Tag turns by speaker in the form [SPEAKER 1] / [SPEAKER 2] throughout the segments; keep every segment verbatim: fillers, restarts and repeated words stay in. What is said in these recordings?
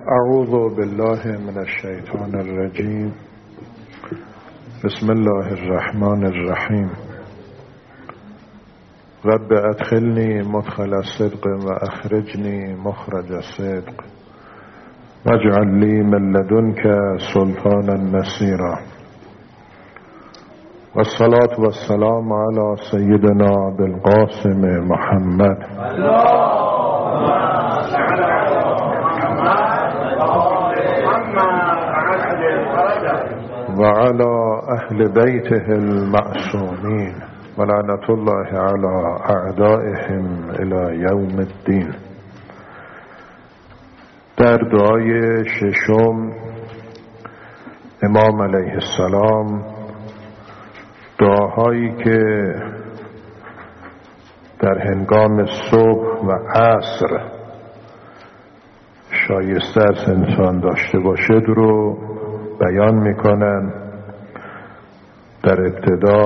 [SPEAKER 1] اعوذ بالله من الشیطان الرجیم. بسم الله الرحمن الرحیم. رب ادخلنی مدخل الصدق و اخرجنی مخرج الصدق واجعل لی من لدنک سلطانا نصیرا. والصلاة والسلام على سیدنا بالقاسم محمد وعلى أهل بيته المعصومين ولعنة الله على أعدائهم إلى يوم الدين. در دعای ششم امام علیه السلام، دعاهایی که در هنگام صبح و عصر شایسته است انسان داشته باشد رو بیان میکنن. در ابتدا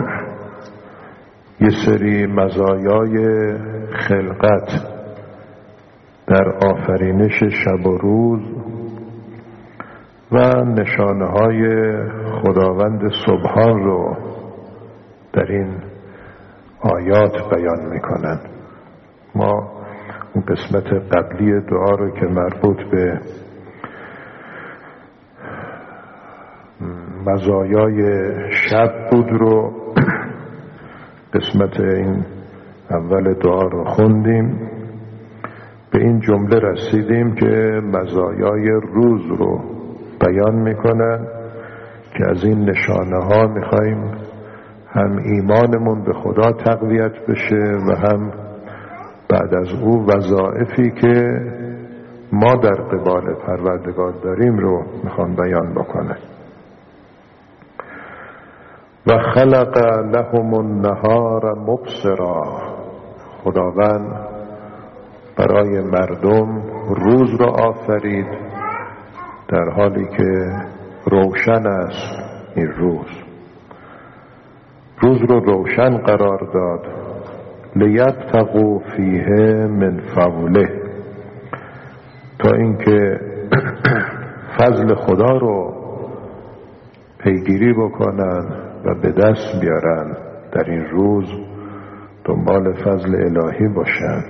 [SPEAKER 1] یه سری مزایای خلقت در آفرینش شب و روز و نشانه های خداوند سبحان رو در این آیات بیان میکنن. ما اون قسمت قبلی دعا رو که مربوط به مزایای شب بود رو قسمت این اول دعا رو خوندیم. به این جمله رسیدیم که مزایای روز رو بیان میکنن که از این نشانه ها میخواییم هم ایمانمون به خدا تقویت بشه و هم بعد از او وظایفی که ما در قبال پروردگار داریم رو میخوان بیان بکنه. و خلق لهم النهار مبصرا، خداوند برای مردم روز را آفرید در حالی که روشن است. این روز روز رو روشن قرار داد. لیبتغوا فیه من فضله، تا اینکه فضل خدا رو پیگیری بکنن و به دست بیارن، در این روز دنبال فضل الهی باشن.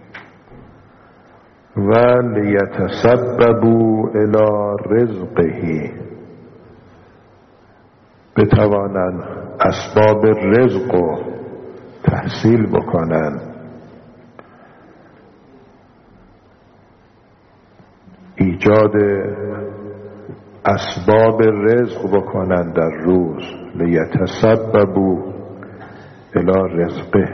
[SPEAKER 1] و لیتسببوا الی رزقه، بتوانن اسباب رزق رو تحصیل بکنن. ایجاد اسباب رزق بکنن در روز. لیتسببوا الی رزقه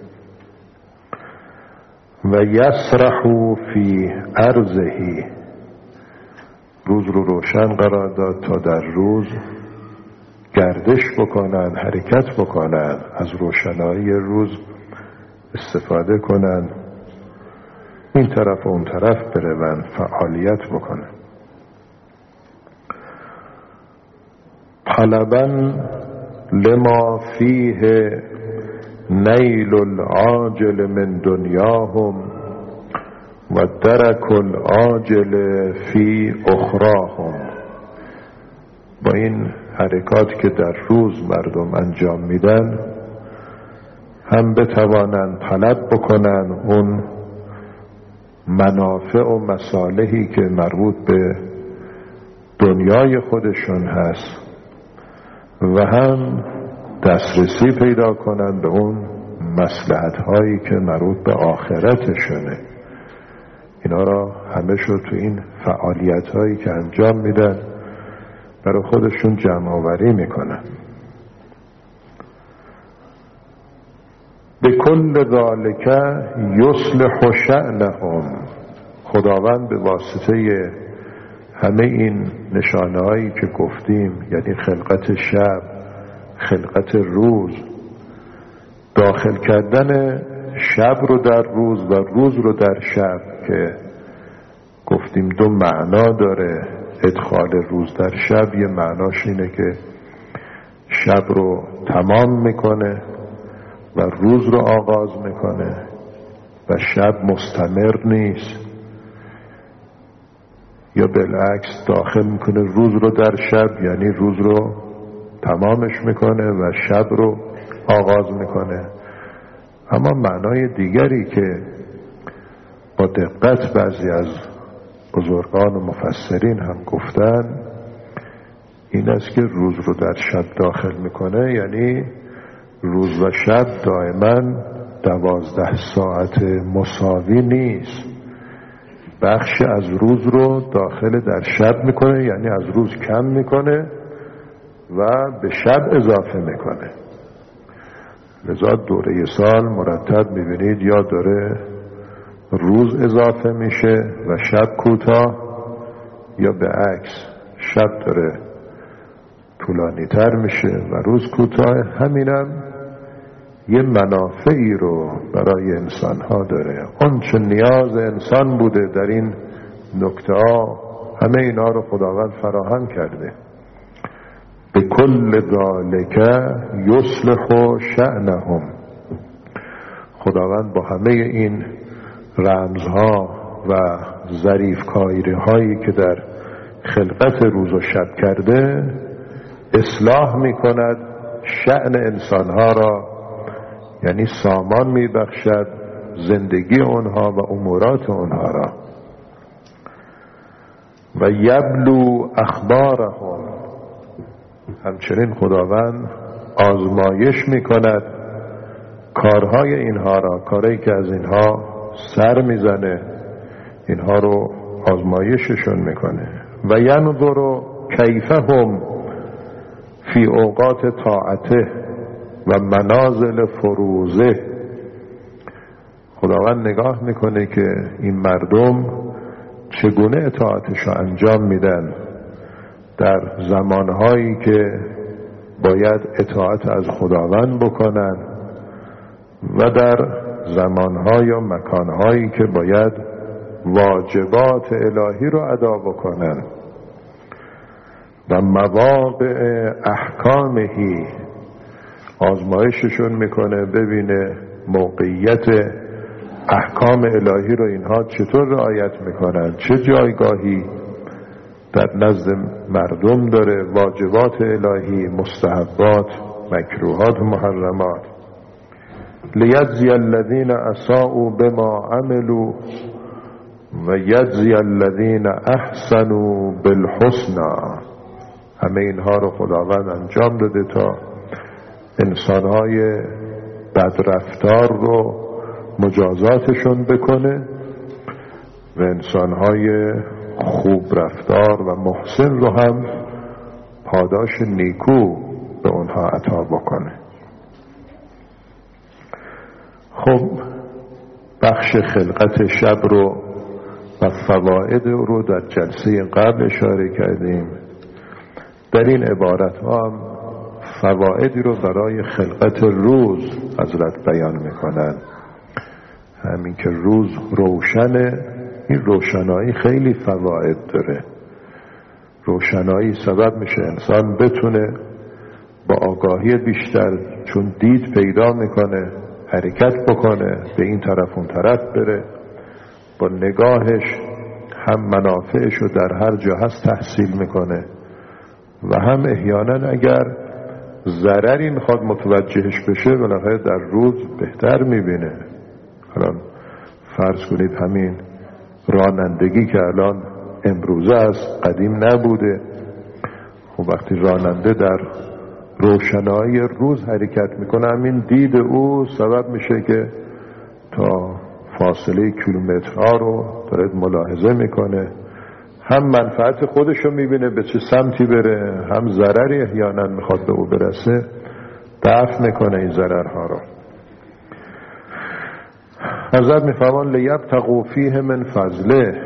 [SPEAKER 1] و یسرحوا فی ارضه، روز رو روشن قرار داد تا در روز گردش بکنن، حرکت بکنن، از روشنایی روز استفاده کنن، این طرف و اون طرف برون، فعالیت بکنن. طلبا لما فیه نیل العاجل من دنیاهم و درک العاجل فی اخراهم. با این حرکات که در روز مردم انجام میدن هم بتوانند طلب بکنن اون منافع و مصالحی که مربوط به دنیای خودشون هست و هم دسترسی پیدا کنن به اون مصلحت هایی که مربوط به آخرتشونه. اینا را همه شو تو این فعالیت هایی که انجام میدن برای خودشون جمع آوری میکنن. به کل ذالک یصلح شأنهم، خداوند به واسطه همه این نشانه هایی که گفتیم، یعنی خلقت شب، خلقت روز، داخل کردن شب رو در روز و روز رو در شب که گفتیم دو معنا داره. ادخال روز در شب یه معناش اینه که شب رو تمام میکنه و روز رو آغاز میکنه و شب مستمر نیست. یا بالعکس داخل میکنه روز رو در شب، یعنی روز رو تمامش میکنه و شب رو آغاز میکنه. اما معنای دیگری که با دقت بعضی از بزرگان و مفسرین هم گفتن این است که روز رو در شب داخل میکنه، یعنی روز و شب دائما دوازده ساعت مساوی نیست. بخش از روز رو داخل در شب میکنه، یعنی از روز کم میکنه و به شب اضافه میکنه. لذا دوره سال مرتب میبینید یا داره روز اضافه میشه و شب کوتاه، یا به عکس شب داره طولانی تر میشه و روز کوتاه. همینم یه منافعی رو برای انسان ها داره. اون چه نیاز انسان بوده در این نکته ها، همه اینا رو خداوند فراهم کرده. به کل ذالک یصلح شأنهم. خداوند با همه این رمزها و ظریفکاری هایی که در خلقت روز و شب کرده اصلاح می کند شأن انسان ها را، یعنی سامان می بخشد زندگی اونها و امورات اونها را. و یبلو اخبارهم. همچنین خداوند آزمایش می کند کارهای اینها را، کارهایی که از اینها سر میزنه اینها رو آزمایششون میکنه. و ینظر کیفهم فی اوقات طاعته و منازل فروزه. خداوند نگاه میکنه که این مردم چگونه اطاعتش رو انجام میدن در زمانهایی که باید اطاعت از خداوند بکنن و در زمانهای و مکانهایی که باید واجبات الهی رو ادا بکنن. و مواقع احکامهی، آزمایششون میکنه ببینه موقعیت احکام الهی رو اینها چطور رعایت میکنن، چه جایگاهی در نزد مردم داره، واجبات الهی، مستحبات، مکروهات و محرمات. لیجزی الذین اساءوا بما عملوا و یجزی الذین احسنوا بالحسنى. همه اینها رو خداوند انجام داده تا انسانهای بدرفتار رو مجازاتشون بکنه و انسانهای خوب رفتار و محسن رو هم پاداش نیکو به اونها عطا بکنه. خب بخش خلقت شب رو و فواید رو در جلسه قبل اشاره کردیم. در این عبارت ها هم فوائدی رو برای خلقت روز حضرت بیان میکنن. همین که روز روشنه، این روشنایی خیلی فواید داره. روشنایی سبب میشه انسان بتونه با آگاهی بیشتر، چون دید پیدا میکنه، حرکت بکنه، به این طرف اون طرف بره، با نگاهش هم منافعش رو در هر جا هست تحصیل میکنه و هم احیانا اگر ضرری میخواد متوجهش بشه بالاخره در روز بهتر میبینه. الان فرض کنید همین رانندگی که الان امروزه است، قدیم نبوده. خب وقتی راننده در روشنایی روز حرکت میکنه، همین دید او سبب میشه که تا فاصله کیلومترها رو داره ملاحظه میکنه، هم منفعت خودش رو میبینه به چه سمتی بره، هم ضرری احیانا میخواد به او برسه دفع میکنه این ضررها رو. حضرت میفرمان لیبتغوا فیه من فضله.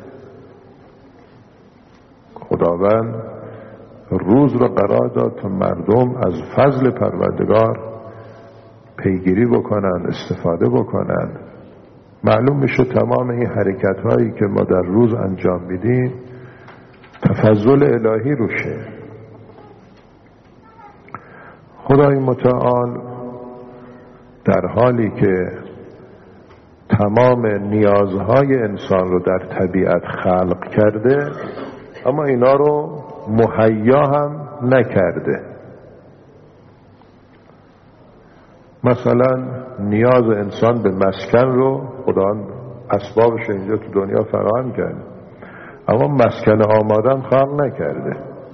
[SPEAKER 1] خداوند روز رو قرار داد تا مردم از فضل پروردگار پیگیری بکنن، استفاده بکنن. معلوم میشه تمام این حرکت هایی که ما در روز انجام میدیم تفضل الهی روشه. خدای متعال در حالی که تمام نیازهای انسان رو در طبیعت خلق کرده، اما اینا رو مهیا هم نکرده. مثلا نیاز انسان به مسکن رو خدا اسبابش اینجا تو دنیا فراهم کرده، اما مسکن آمادن خلق نکرده.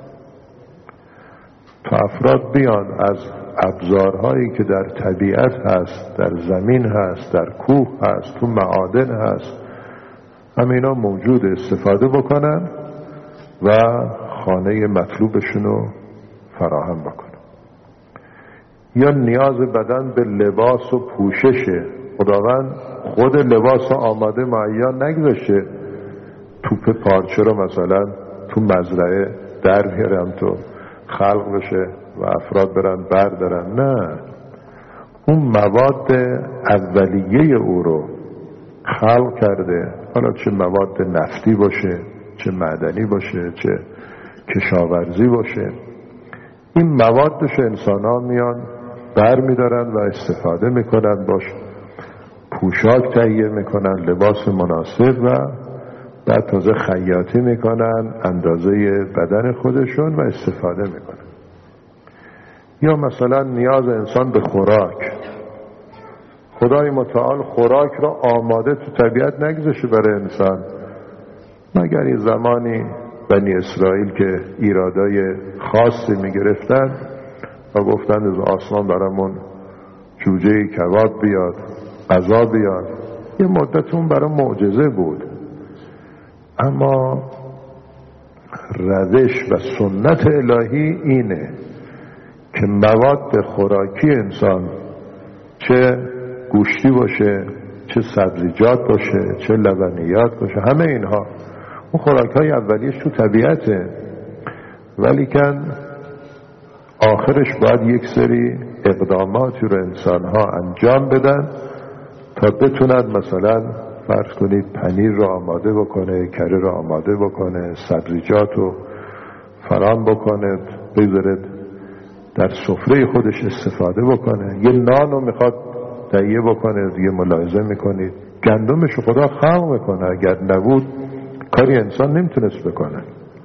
[SPEAKER 1] تا افراد بیان از ابزارهایی که در طبیعت هست، در زمین هست، در کوه هست، تو معادن هست، همینا موجود، استفاده بکنن و خانه مطلوبشون رو فراهم بکنن. یا نیاز بدن به لباس و پوششه، خداوند خود لباس آماده معین نگذاشته توپ پارچه رو مثلا تو مزرعه در بیارن تو خلق بشه و افراد برن بردارن. نه، اون مواد اولیه او رو خلق کرده، حالا چه مواد نفتی باشه، چه معدنی باشه، چه کشاورزی باشه. این موادش انسان ها میان بر میدارن و استفاده میکنن، باش پوشاک تهیه میکنن، لباس مناسب، و بعد تازه خیاطی میکنن اندازه بدن خودشون و استفاده میکنن. یا مثلا نیاز انسان به خوراک، خدای متعال خوراک را آماده تو طبیعت نگذاشته برای انسان، مگر یه زمانی بنی اسرائیل که ایرادای خاصی میگرفتن و گفتن از آسمان برامون جوجه کباب بیاد، غذا بیاد، یه مدت اون برای معجزه بود. اما روش و سنت الهی اینه که مواد خوراکی انسان، چه گوشتی باشه، چه سبزیجات باشه، چه لبنیات باشه، همه اینها اون خوراک‌های اولیش تو طبیعته، ولیکن آخرش باید یک سری اقداماتی رو انسان‌ها انجام بدن تا بتونن مثلا فرض کنید پنیر رو آماده بکنه، کره رو آماده بکنه، سبزیجات رو فراهم بکنه، بذارد در سفره خودش استفاده بکنه. یه نان رو میخواد تهیه بکنه، دیگه ملاحظه میکنید گندمش رو خدا خلق میکنه، اگر نبود کاری انسان نمیتونست بکنه.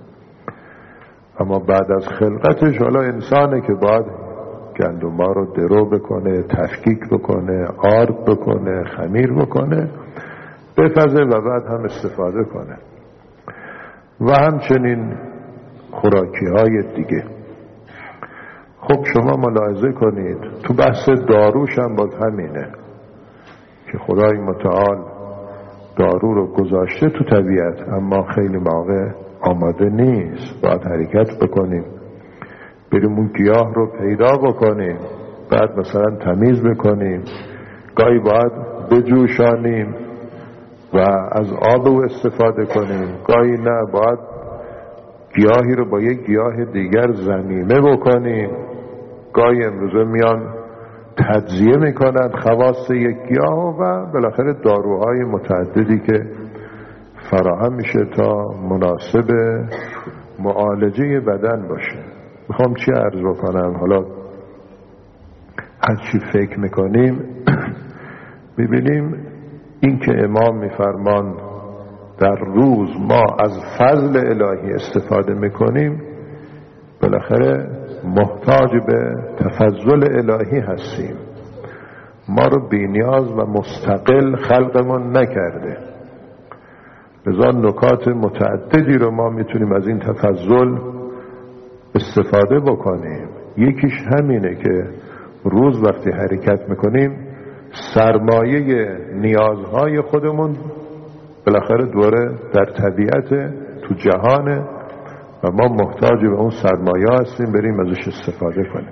[SPEAKER 1] اما بعد از خلقتش حالا انسانه که باید گندما رو درو بکنه، تفکیک بکنه، آرد بکنه، خمیر بکنه، بپزه و بعد هم استفاده کنه. و همچنین خوراکی های دیگه. خب شما ملاحظه کنید تو بحث داروش هم باز همینه که خدای متعال دارو رو گذاشته تو طبیعت، اما خیلی موقع آماده نیست. باید حرکت بکنیم، بریم اون گیاه رو پیدا بکنیم، بعد مثلا تمیز بکنیم، گاهی باید بجوشانیم و از آب او استفاده کنیم، گاهی نه باید گیاهی رو با یک گیاه دیگر ضمیمه بکنیم، گاهی امروزه میان تجزیه میکنن خواص یک گیاه و بالاخره داروهای متعددی که فراهم میشه تا مناسب معالجه بدن باشه. میخوام چی عرض بکنم؟ حالا هر چی فکر میکنیم میبینیم این که امام میفرمان در روز ما از فضل الهی استفاده میکنیم، بالاخره محتاج به تفضل الهی هستیم. ما رو بی‌نیاز و مستقل خلقمون نکرده، لذا نکات متعددی رو ما میتونیم از این تفضل استفاده بکنیم. یکیش همینه که روز وقتی حرکت میکنیم سرمایه نیازهای خودمون بالاخره دوره در طبیعت تو جهانه و ما محتاج به اون سرمایه هستیم، بریم ازش استفاده کنیم.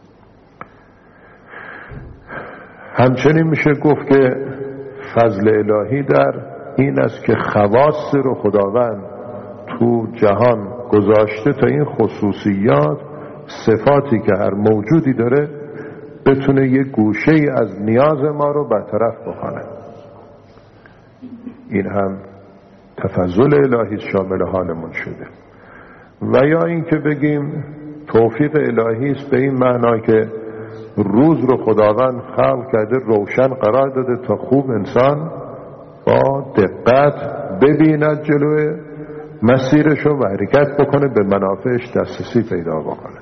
[SPEAKER 1] همچنین میشه گفت که فضل الهی در این است که خواص رو خداوند تو جهان گذاشته تا این خصوصیات، صفاتی که هر موجودی داره بتونه یک گوشه ای از نیاز ما رو برطرف بکنه. این هم تفضل الهی شامل حالمون شده. و یا این که بگیم توفیق الهی است به این معنا که روز رو خداوند خلق کرده، روشن قرار داده تا خوب انسان با دقت ببیند جلوی مسیرش و حرکت بکنه، به منافعش دسترسی پیدا بکنه.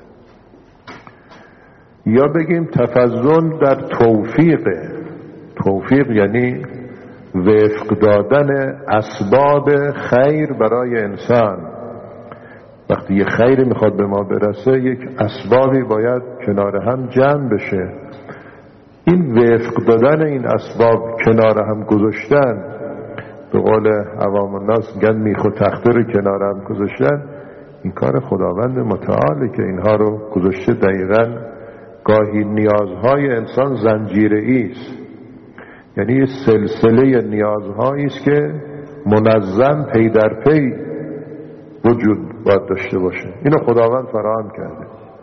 [SPEAKER 1] یا بگیم تفضل در توفیق. توفیق یعنی وفق دادن اسباب خیر برای انسان. وقتی یه خیری میخواد به ما برسه، یک اسبابی باید کنار هم جمع بشه. این وفق دادن این اسباب کنار هم گذاشتن، به قول عوام الناس میگن میخ و تخته رو کنار هم گذاشتن، این کار خداوند متعاله که اینها رو گذاشته. دقیقاً گاهی نیازهای انسان زنجیره‌ای است، یعنی سلسله نیازهایی است که منظم پی در پی وجود باید داشته باشه. اینو خداوند فراهم کرده.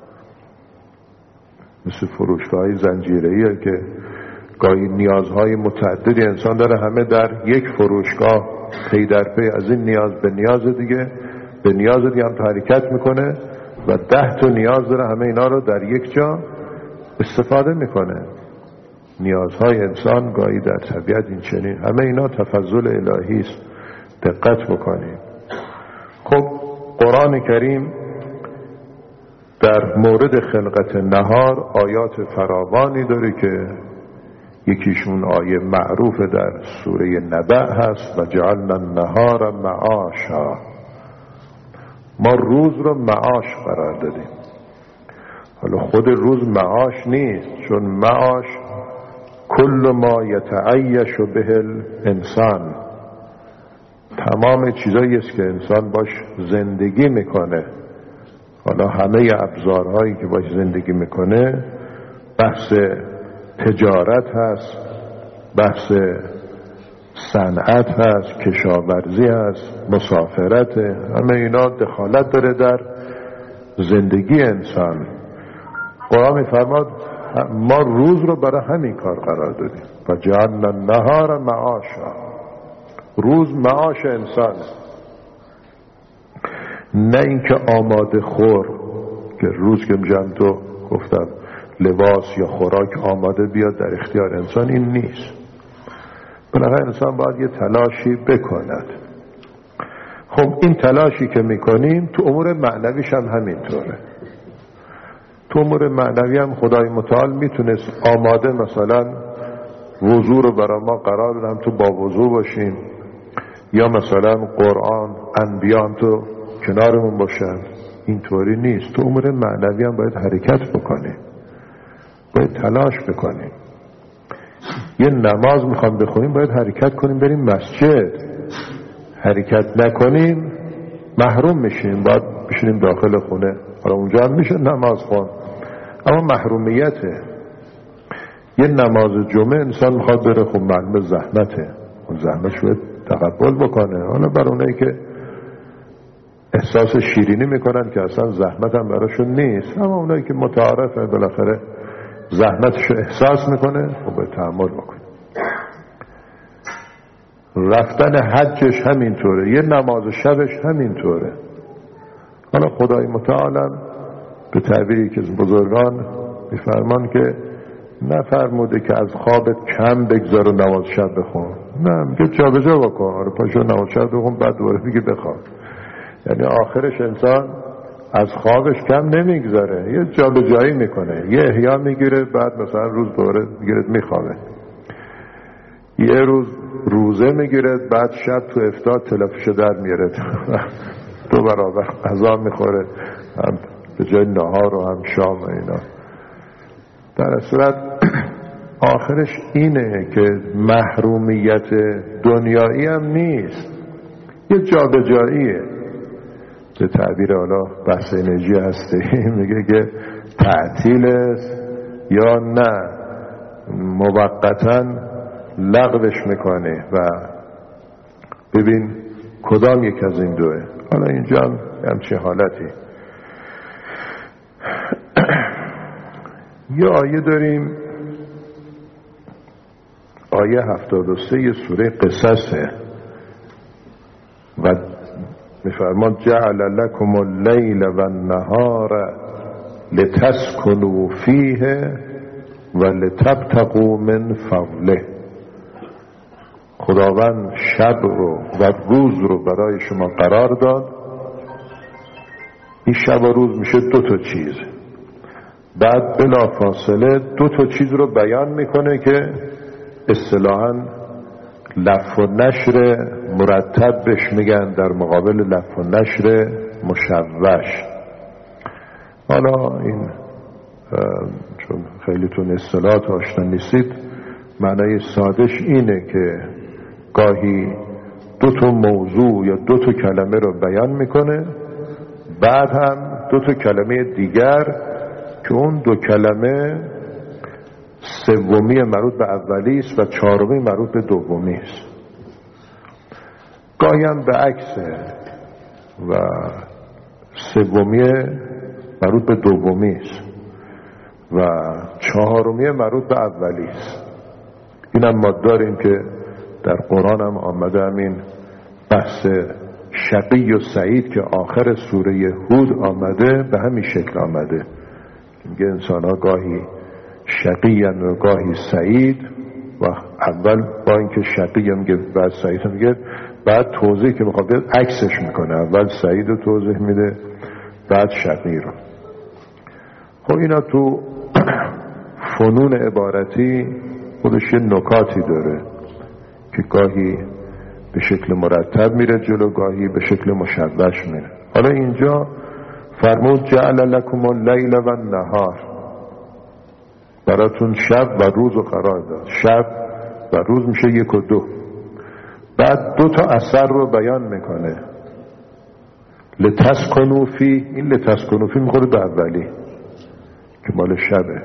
[SPEAKER 1] مثل فروشگاه‌های زنجیره‌ای که گاهی نیازهای متعددی انسان داره، همه در یک فروشگاه پی در پی از این نیاز به نیاز دیگه به نیاز دیگه هم حرکت میکنه و ده تا نیاز داره، همه اینا رو در یک جا استفاده میکنه. نیازهای انسان گاهی در طبیعت این چنین، همه اینا تفضل الهی است. دقت بکنیم. خب قرآن کریم در مورد خلقت نهار آیات فراوانی داره که یکیشون آیه معروف در سوره نبأ هست، و جعلنا النهار معاشا. ما روز رو معاش قرار دادیم. حالا خود روز معاش نیست، چون معاش کل ما یتعیش به الانسان، تمام چیزایی است که انسان باش زندگی میکنه. حالا همه ابزارهایی که باش زندگی میکنه، بحث تجارت هست، بحث صنعت هست، کشاورزی هست، مسافرت، همه اینا دخالت داره در زندگی انسان. قرآن میفرماد ما روز رو برای همین کار قرار دادیم و جعلنا النهار معاشا. روز معاش انسان، نه اینکه آماده خور، که روز که میگم تو گفتم لباس یا خوراک آماده بیاد در اختیار انسان، این نیست. بالاخره انسان باید یه تلاشی بکند. خب این تلاشی که میکنیم تو امور معنویش هم همینطوره. تو امور معنوی هم خدای متعال میتونست آماده مثلا وضو رو برای ما قرار بده، هم تو با وضو باشیم، یا مثلا قرآن انبیا هم تو کنارمون باشن. اینطوری نیست. تو امور معنوی هم باید حرکت بکنیم، باید تلاش بکنیم. یه نماز میخوام بخونیم باید حرکت کنیم بریم مسجد. حرکت نکنیم محروم میشیم، باید بشینیم داخل خونه. حالا اونجا هم میشه نماز خون، اما محرومیته. یه نماز جمعه انسان میخواد بره، خب معلومه زحمته، اون زحمتش باید تقبل بکنه. حالا بر اونایی که احساس شیرینی میکنن که اصلا زحمت هم براشون نیست، اما اونایی که متعارفه بالاخره زحمتشو احساس میکنه، خب باید تحمل بکنه. رفتن حجش همینطوره، یه نماز شبش همینطوره. حالا خدای متعالم به تعبیری که بزرگان میفرمان که نفرموده که از خوابت کم بگذار و نماز شب بخون، نه، میگه جا به جا بکن. آره پاشو نماز شب بخون، بعد دوباره میگه بخواب. یعنی آخرش انسان از خوابش کم نمیگذاره، یه جا به جایی میکنه، یه احیا میگیره، بعد مثلا روز دوباره میگیره میخوابه، یه روز روزه میگیره، بعد شب تو افطار تلفشو در میاره دو برابر غذا میخوره، هم به جای نهار و هم شام و اینا. در صورت آخرش اینه که محرومیت دنیایی هم نیست، یه جا به جاییه. به تعبیر حالا بحث انرژی هسته میگه که تعطیل است یا نه موقتا لغوش میکنه، و ببین کدام یک از این دوه. حالا اینجا هم همچین حالتی. یه آیه داریم، آیه هفتاد و سه سوره قصصه، و میفرماد جعل لکم اللیل و النهار لتسکنوا فیه و لتبتغوا من فضله. خدا خداوند شب رو و روز رو برای شما قرار داد. این شب و روز میشه دو تا چیز. بعد بلا فاصله دو تا چیز رو بیان میکنه که اصطلاحاً لف و نشر مرتب بهش میگن، در مقابل لف و نشر مشوش. حالا این چون خیلیتون اصطلاحات آشنا نیستید، معنای سادش اینه که گاهی دو تا موضوع یا دو تا کلمه رو بیان میکنه، بعد هم دو تا کلمه دیگر که اون دو کلمه سومی مربوط به اولی است و چهارمی مربوط به دومی است. گاهی هم به عکسه و سومی مربوط به دومی است و چهارمی مربوط به اولی است. اینم ما داریم که در قرآن هم آمده، همین بحث شقی و سعید که آخر سوره هود آمده به همین شکل آمده. میگه انسان ها گاهی شقی و گاهی سعید، و اول با اینکه شقی هم میگه بعد سعید هم میگه، بعد توضیح که میخواد بیاد عکسش میکنه، اول سعید رو توضیح میده بعد شقی رو. خب اینا تو فنون عبارتی خودش یه نکاتی داره که گاهی به شکل مرتب میره جلو، گاهی به شکل مشوش میره. حالا اینجا فرمود جعل لکم اللیل و النهار، براتون شب و روز رو قرار داد. شب و روز میشه یک و دو. بعد دو تا اثر رو بیان میکنه. لتسکنوا فی، این لتسکنوا فی میخوره به اولی که مال شبه،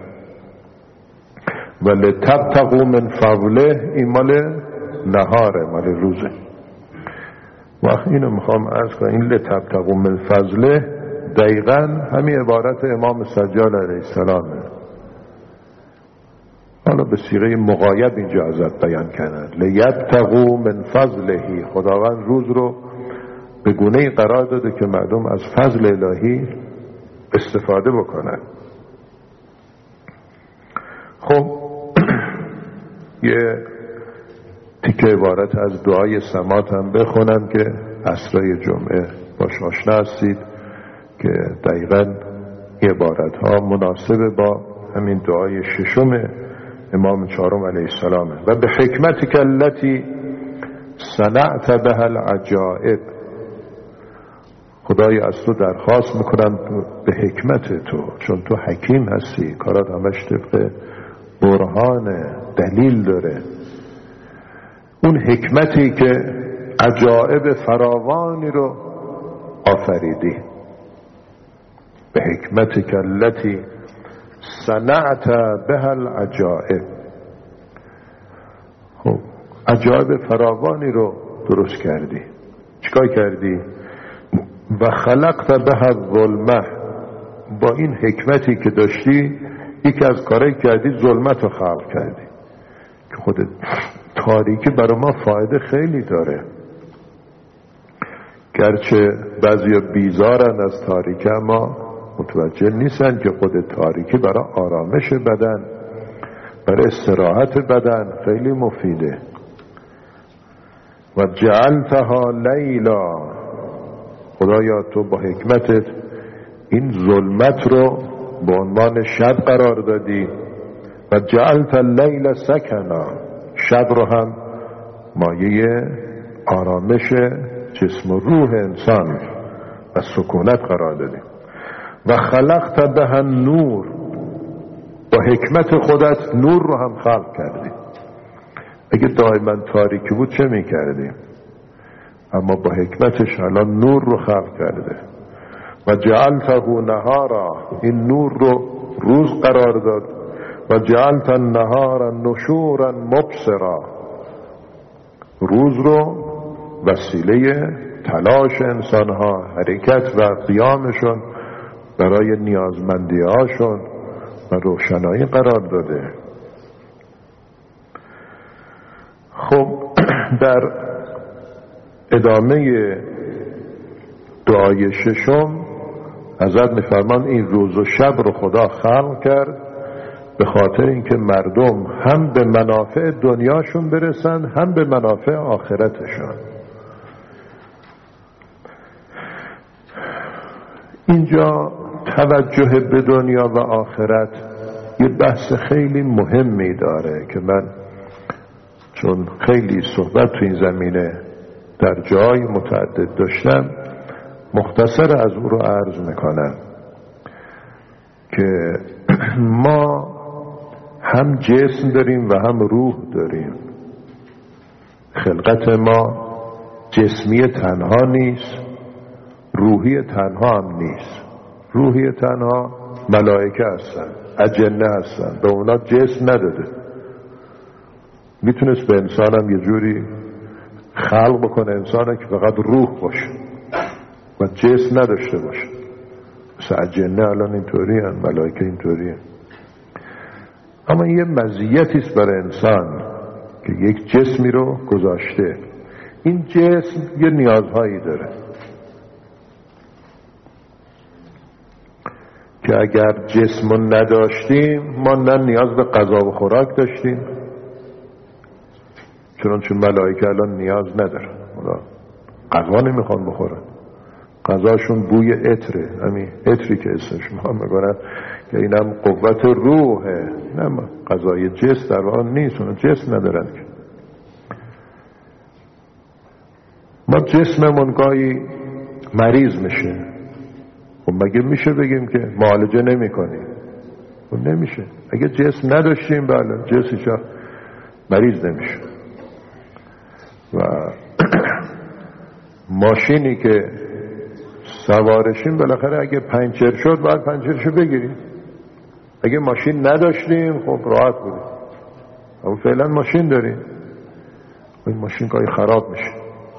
[SPEAKER 1] و لتبتغوا من فضله این مال نهاره، مال روزه. وقت اینو میخوام عرض کنم، این لتبتغوا من فضله دقیقاً همین عبارت امام سجاد علیه السلامه، حالا به صیغه مغایب اینجا ازت بیان کردن. لیبتغوا من فضله، خداوند روز رو به گونه‌ای قرار داده که مردم از فضل الهی استفاده بکنن. خب یه تیکه عبارت از دعای سمات هم بخونم که عصرای جمعه باش آشنا هستید، که دقیقاً عبارت ها مناسب با همین دعای ششم امام چهارم علیه السلام. و به حکمتک التی صنعت بها العجائب، خدای از تو درخواست میکنم به حکمت تو، چون تو حکیم هستی، کارات همش طبق برهان دلیل داره. اون حکمتی که عجائب فراوانی رو آفریدی. به حکمتک التی صنعت بها العجائب، خب عجایب فراوانی رو درست کردی. چیکار کردی؟ و خلقت بها الظلمه، با این حکمتی که داشتی یکی از کارهایی کردی ظلمت رو خلق کردی، که خودت تاریکی برای ما فایده خیلی داره. گرچه بعضیا بیزارن از تاریکی، اما متوجه نیستن که خود تاریکی برای آرامش بدن، برای استراحت بدن خیلی مفیده. و جعلتها لیلا، خدایا تو با حکمتت این ظلمت رو به عنوان شب قرار دادی. و جعلت اللیل سکنا، شب رو هم مایه آرامش جسم و روح انسان و سکونت قرار دادی. و خلقت بها النور، با حکمت خودت نور رو هم خلق کردی. اگه دائما تاریکی بود چه میکردیم؟ اما با حکمتش الان نور رو خلق کرده. و جعلته نهارا، این نور رو روز قرار داد. و جعلت النهار نشورا مبصرا، روز رو وسیله تلاش انسانها، حرکت و قیامشون برای نیازمندی هاشون و روشنایی قرار داده. خب در ادامه دعای ششم حضرت میفرمان این روز و شب رو خدا خلق کرد به خاطر اینکه مردم هم به منافع دنیاشون برسن هم به منافع آخرتشون. اینجا توجه به دنیا و آخرت یه بحث خیلی مهمی داره که من چون خیلی صحبت تو این زمینه در جای متعدد داشتم مختصر از او رو عرض میکنم که ما هم جسم داریم و هم روح داریم. خلقت ما جسمی تنها نیست، روحی تنها هم نیست. روحی تنها ملائکه هستن، اجنه هستن، به اونا جسم نداده. میتونست به انسان هم یه جوری خلق بکنه انسانه که فقط روح باشه و جسم نداشته باشه. مثل اجنه الان اینطوری هن، ملائکه اینطوری هن. اما یه مزیتیست برای انسان که یک جسمی رو گذاشته. این جسم یه نیازهایی داره که اگر جسم رو نداشتیم ما نه نیاز به غذا و خوراک داشتیم، چنانچه ملائکه الان نیاز ندارن، غذا نمیخوان بخورن، غذاشون بوی عطره، همین عطری که اسمش ما میگن که اینم قوت روحه، نه غذای جسم در آن نیست، اون جسم ندارن که. ما جسممون گاهی مریض میشه، خب مگه میشه بگیم که معالجه نمی کنیم؟ خب نمیشه. اگه جسم نداشتیم بله جسمش مریض نمیشه. و ماشینی که سوارشیم بالاخره اگه پنچر شد باید پنچرشو بگیریم. اگه ماشین نداشتیم خب راحت بودیم، اما فعلا ماشین داریم، این ماشین گاهی خراب میشه.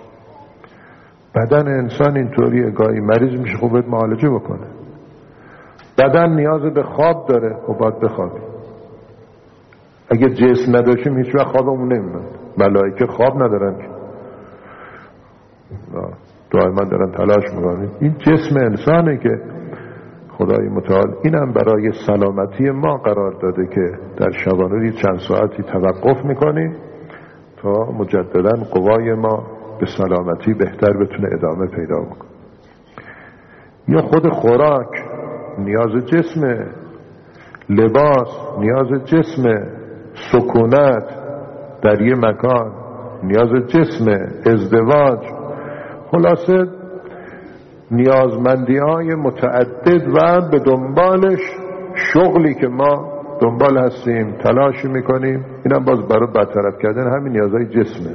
[SPEAKER 1] بدن انسان اینطوریه، گاهی مریض میشه خب باید معالجه بکنه. بدن نیاز به خواب داره خب باید بخوابیم. اگه جسم نداشتیم هیچ وقت خوابمون نمیاد. ملائکه خواب ندارن که دائما دارن تلاش میکنن. این جسم انسانه که خدای متعال اینم برای سلامتی ما قرار داده که در شبانه چند ساعتی توقف میکنیم تا مجددا قوای ما به سلامتی بهتر بتونه ادامه پیدا بکنه. یا خود خوراک نیاز جسمه، لباس نیاز جسمه، سکونت در یه مکان نیاز جسمه، ازدواج، خلاصه نیازمندی های متعدد و به دنبالش شغلی که ما دنبال هستیم تلاشی میکنیم. اینم باز برای برطرف کردن همین نیازهای جسمه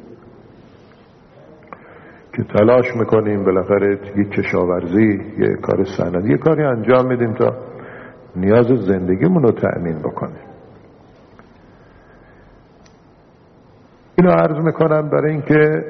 [SPEAKER 1] که تلاش میکنیم بالاخره یک کشاورزی، یک کار صنعتی، یک کاری انجام میدیم تا نیاز زندگیمون رو تأمین بکنیم. اینو عرض میکنم برای اینکه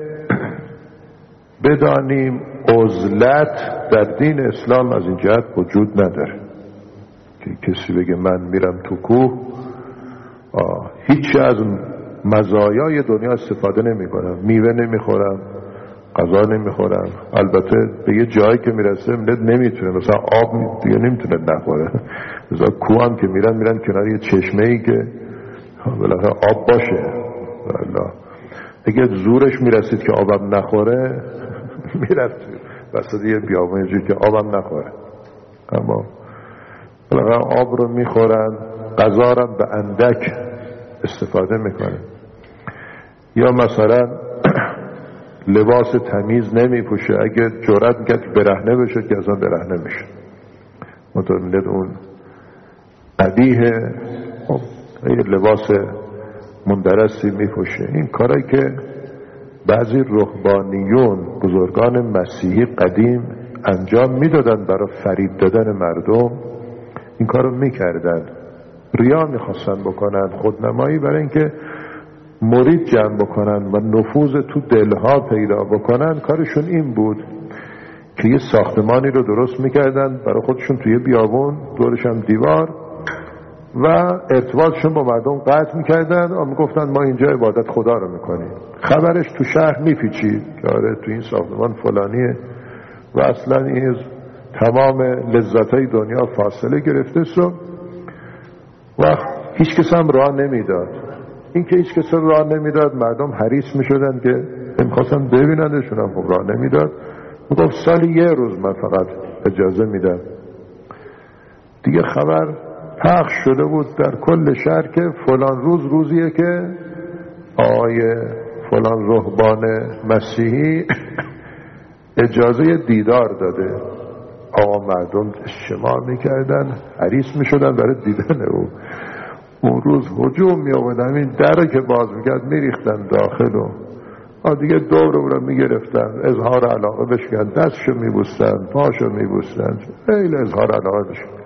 [SPEAKER 1] بدانیم عزلت در دین اسلام از این جهت وجود نداره که کسی بگه من میرم تو کوه هیچ از مزایای دنیا استفاده نمی کنم، میوه نمیخورم، غذا نمیخورم. البته به یه جایی که میرسه ملت نمیتونه، مثلا آب دیگه نمیتونه نخوره. مثلا کوه هم که میرن میرن کنار یه چشمه ای که بالاخره آب باشه. والله اگه زورش میرسید که آبم نخوره میرفت وسط یه بیابونی که آبم نخوره، اما بالاخره آب رو میخورن، غذا رو به اندک استفاده میکنن. یا مثلا لباس تمیز نمیپوشه، اگه جرأت میکرد که برهنه بشه که اصلا برهنه میشه. مطمئن اون قبیحه، یه لباس مندرسی میپوشه. این کارایی که بعضی رهبانیون بزرگان مسیحی قدیم انجام میدادن برای فریب دادن مردم، این کارو میکردن، ریا میخواستن بکنن، خودنمایی، برای اینکه مرید جمع بکنن و نفوذ تو دلها پیدا بکنن. کارشون این بود که یه ساختمانی رو درست میکردن برای خودشون توی بیابون، دورش هم دیوار، و ارتباطشون با مردم قطع میکردن و میگفتن ما اینجا عبادت خدا رو میکنیم. خبرش تو شهر میپیچید که آره تو این ساختمان فلانیه و اصلا این تمام لذتهای دنیا فاصله گرفته. سو و هیچ کس هم راه نمیداد. این که هیچ کس راه نمیداد، مردم حریص میشدن که میخواستن ببینندشون، هم خب راه نمیداد. میگفت سالی یه روز من فقط اجازه میدم. دیگه خبر پخش شده بود در کل شهر که فلان روز روزیه که آقای فلان رهبان مسیحی اجازه دیدار داده. آقا مردم شمار میکردن، حریص میشدن برای دیدن او. اون روز هجوم میآمدن، این در که باز میکرد میریختن داخل و آ دیگه دور رو میگرفتن، اظهار علاقه بشکن، دستشو میبوستن، پاشو میبوستن، خیلی اظهار علاقه بشکن.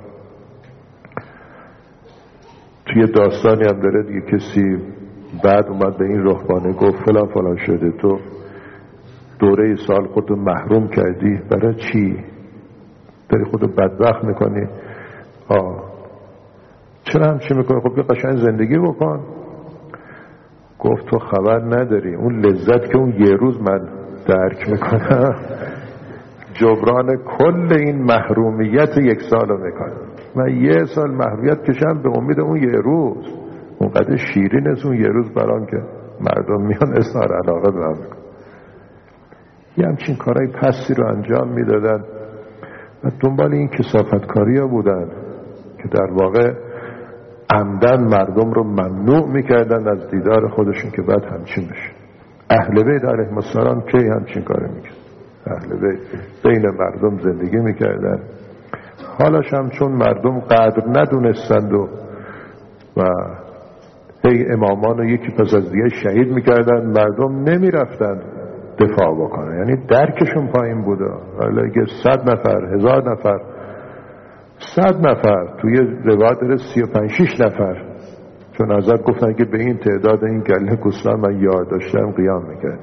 [SPEAKER 1] توی داستانی هم داره دیگه کسی بعد اومد به این رهبانه گفت فلان فلان شده، تو دوره سال خودتو محروم کردی، برای چی؟ داری خودتو بدبخت میکنی؟ آه چرا همچی میکنی؟ خب یه قشنگ زندگی بکن. گفت تو خبر نداری اون لذت که اون یه روز من درک میکنم جبران کل این محرومیت یک سالو میکنم. من یه سال محرومیت کشم به امید اون یه روز. اونقدر شیرین است اون یه روز برام که مردم میان اظهار علاقه به هم میکنن. یه همچین کارهای پستی رو انجام میدادن و دنبال این کثافتکاری ها بودن که در واقع عمدن مردم رو ممنوع میکردن از دیدار خودشون که بعد همچین بشه. اهل بیت علیهم السلام کی همچین کار میکرد؟ اهل بیت بین مردم زندگی میکردن، حالش هم چون مردم قدر ندونستند و و هی امامان رو یکی پس از دیگه شهید میکردن، مردم نمیرفتن دفاع بکنه، یعنی درکشون پایین بوده. حالا اگه صد نفر هزار نفر صد نفر توی روایت داره سی و پنج شیش نفر چون ازت گفتن که به این تعداد این گله گوسفند من یار داشتم قیام میکرد.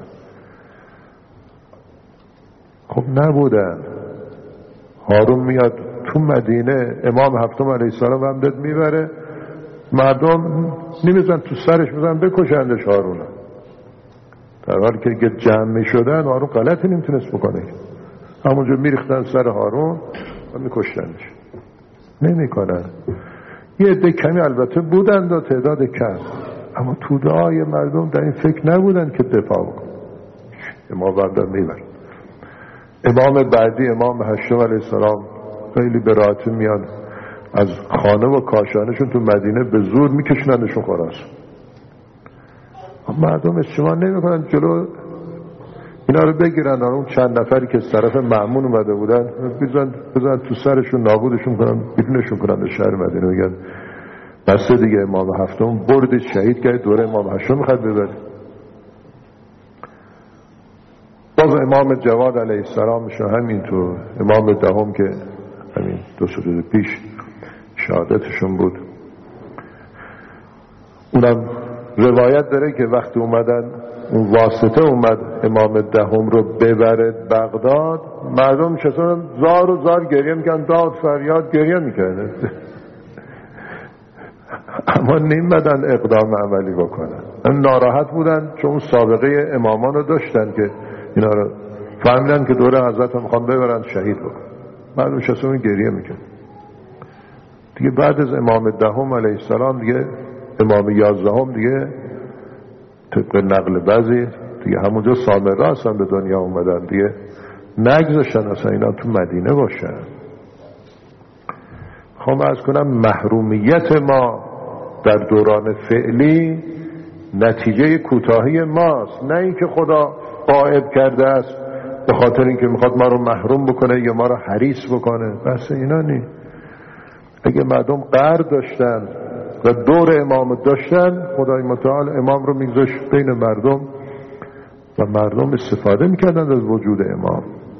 [SPEAKER 1] خب نبودن. هارون میاد تو مدینه، امام هفتم علیه السلام عمدت میبره، مردم نمیزن تو سرش، میزن بکشندش هارون. در حالی که اگه جمع میشدن هارون غلطی نمیتونست بکنه، همونجا میریختن سر هارون و میکشتنش. نمیکنن. یه عده کمی البته بودند و تعداد کم، اما توده های مردم در این فکر نبودن که دفاع بکنن. امام بردار میبر. امام بعدی امام هشتم علیه السلام خیلی به راحتی میان از خانه و کاشانشون تو مدینه به زور میکشنندشون خراسان. مردم اجتماع نمیکنن جلو اینا رو بگیرن، اون چند نفری که از طرف مأمون اومده بودن بزن بزن تو سرشون، نابودشون کنن، بیرونشون کنن به شهر مدینه. بگن بس دیگه امام هفتم بردید شهید کرد، دوره امام هشتم میخواد ببرید. باز امام جواد علیه السلام میشه همینطور. امام دهم که همین دو سال پیش شهادتشون بود، اونم روایت داره که وقتی اومدن اون واسطه اومد امام دهم رو ببره بغداد، مردم شدن زار و زار گریه میکنن، داد فریاد گریه میکنن اما نیمدن اقدام عملی بکنن. ناراحت بودن چون اون سابقه امامان رو داشتن که اینا رو فهمیدن که دوره حضرت هم میخوان ببرن شهید بکن. مردم شدن گریه میکنن. دیگه بعد از امام دهم علیه السلام دیگه امام یازدهم دیگه طبق نقل بعضی دیگه همونجا سامره هستن به دنیا اومدن، دیگه نگذاشتن اصلا اینا تو مدینه باشن. خواهم عرض کنم محرومیت ما در دوران فعلی نتیجه کوتاهی ماست، نه اینکه خدا قائب کرده است به خاطر اینکه میخواد ما رو محروم بکنه یا ما رو حریص بکنه. بس اینا نی. اگه مردم قرض داشتن و دور امام داشتن، خدای متعال امام رو میگذاشت بین مردم و مردم استفاده میکردن از وجود امام.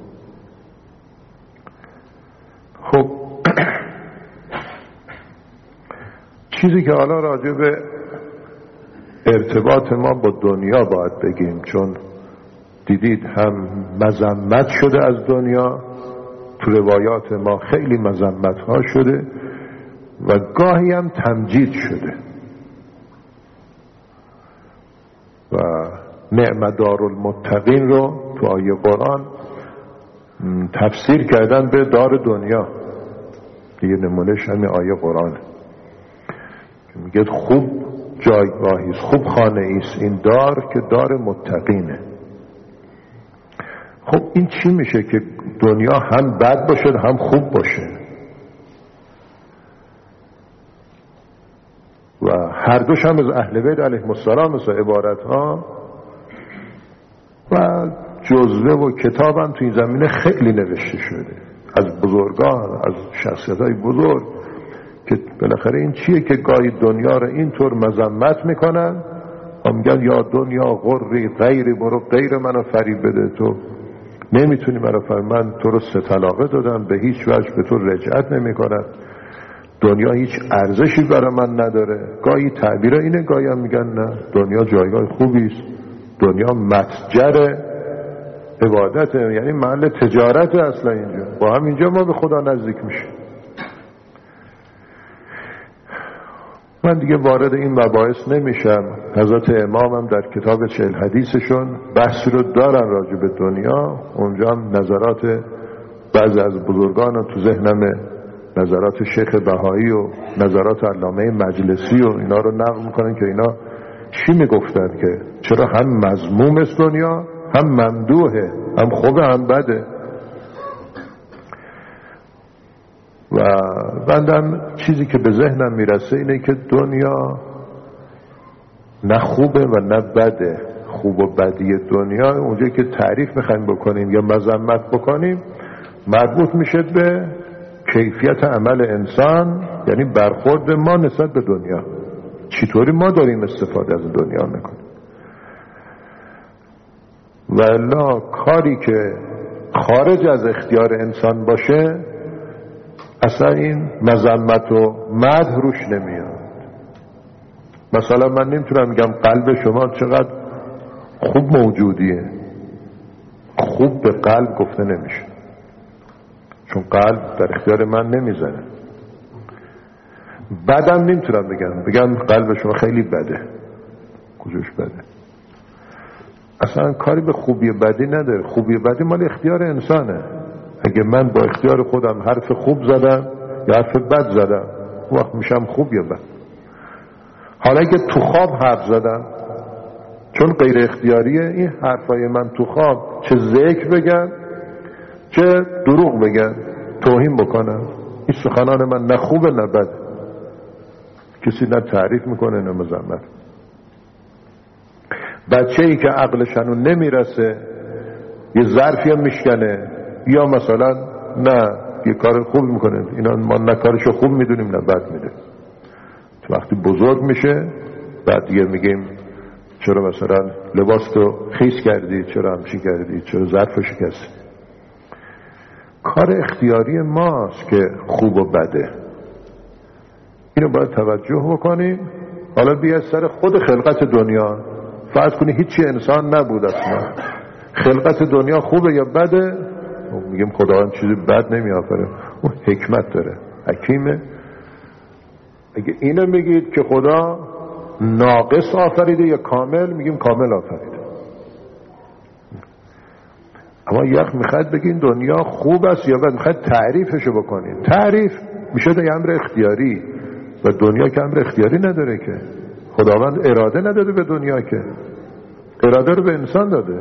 [SPEAKER 1] خب چیزی که حالا راجع به ارتباط ما با دنیا باید بگیم، چون دیدید هم مذمت شده از دنیا، تو روایات ما خیلی مذمت ها شده و گاهی هم تمجید شده و نعم دارالمتقین رو تو آیه قرآن تفسیر کردن به دار دنیا. دیگه نمونهش همین آیه قرآن. میگه خوب جایگاهی است، خوب خانه است این دار که دار متقینه. خب این چی میشه که دنیا هم بد باشه هم خوب باشه و هر دوش هم از اهل بیت علیهم السلام مثل عبارت ها و جزوه و کتاب هم تو این زمینه خیلی نوشته شده از بزرگان، از شخصیت های بزرگ که بالاخره این چیه که گاهی دنیا رو اینطور مذمت میکنن و میگن یا دنیا غری غیری برو غیر منو فریب بده، تو نمیتونی منو فریب، من تو رو سه طلاقه دادم به هیچ وجه به تو رجعت نمیکنم، دنیا هیچ ارزشی برای من نداره. گاهی تعبیر اینه، گاهی هم میگن نه دنیا جایگاه خوبی است، دنیا متجر عبادته، یعنی محل تجارت اصلا اینجا، با هم اینجا ما به خدا نزدیک میشه. من دیگه وارد این مباحث نمیشم. حضرت امام هم در کتاب چهل حدیثشون بحثی رو دارن راجع به دنیا، اونجا هم نظرات بعضی از بزرگان تو ذهنم، نظرات شیخ بهایی و نظرات علامه مجلسی و اینا رو نقل میکنن که اینا چی میگفتن که چرا هم مذموم است دنیا هم ممدوحه، هم خوبه هم بده. و بندم چیزی که به ذهنم میرسه اینه که دنیا نه خوبه و نه بده. خوب و بدی دنیا اونجایی که تعریف میخوایم بکنیم یا مذمت بکنیم مربوط میشه به کیفیت عمل انسان، یعنی برخورد ما نسبت به دنیا، چطوری ما داریم استفاده از دنیا میکنیم. و الا کاری که خارج از اختیار انسان باشه اصلا این مذمت و مدح روش نمیاد. مثلا من نمیتونم میگم قلب شما چقدر خوب موجودیه، خوب به قلب گفته نمیشه چون قلب در اختیار من نمیزنه. بدم نمیتونم بگم بگم قلب شما خیلی بده، کجاش بده؟ اصلا کاری به خوبی بدی نداره. خوبی بدی مال اختیار انسانه. اگه من با اختیار خودم حرف خوب زدم یا حرف بد زدم اون وقت میشم خوب یا بد. حالا اگه تو خواب حرف زدم چون غیر اختیاریه، این حرفای من تو خواب چه ذکر بگن چه دروغ بگن توهین بکنم، این سخنان من نه خوبه نه بد، کسی نه تعریف میکنه نه مذمت. بچه ای که عقلش هنوز نمیرسه یه ظرفی هم میشکنه یا مثلا نه یه کار خوب میکنه، اینا ما نه کارشو خوب میدونیم نه بد میده. تو وقتی بزرگ میشه بعد دیگه میگیم چرا مثلا لباس تو خیس کردی، چرا همچین کردی، چرا ظرفو شکستی. کار اختیاری ماست که خوب و بده، اینو باید توجه بکنیم. حالا بیا سر خود خلقت دنیا، فرض کنی هیچی انسان نبود اصلا، خلقت دنیا خوبه یا بده؟ میگیم خداوند چیزی بد نمیآفره، اون حکمت داره، حکیمه. اگه اینو میگید که خدا ناقص آفریده یا کامل، میگیم کامل آفریده. اما یک میخواد بگین دنیا خوب است یا بد، میخواد تعریفشو بکنین. تعریف میشه یه امر اختیاری و دنیا که امر اختیاری نداره که. خداوند اراده نداده به دنیا، که اراده رو به انسان داده.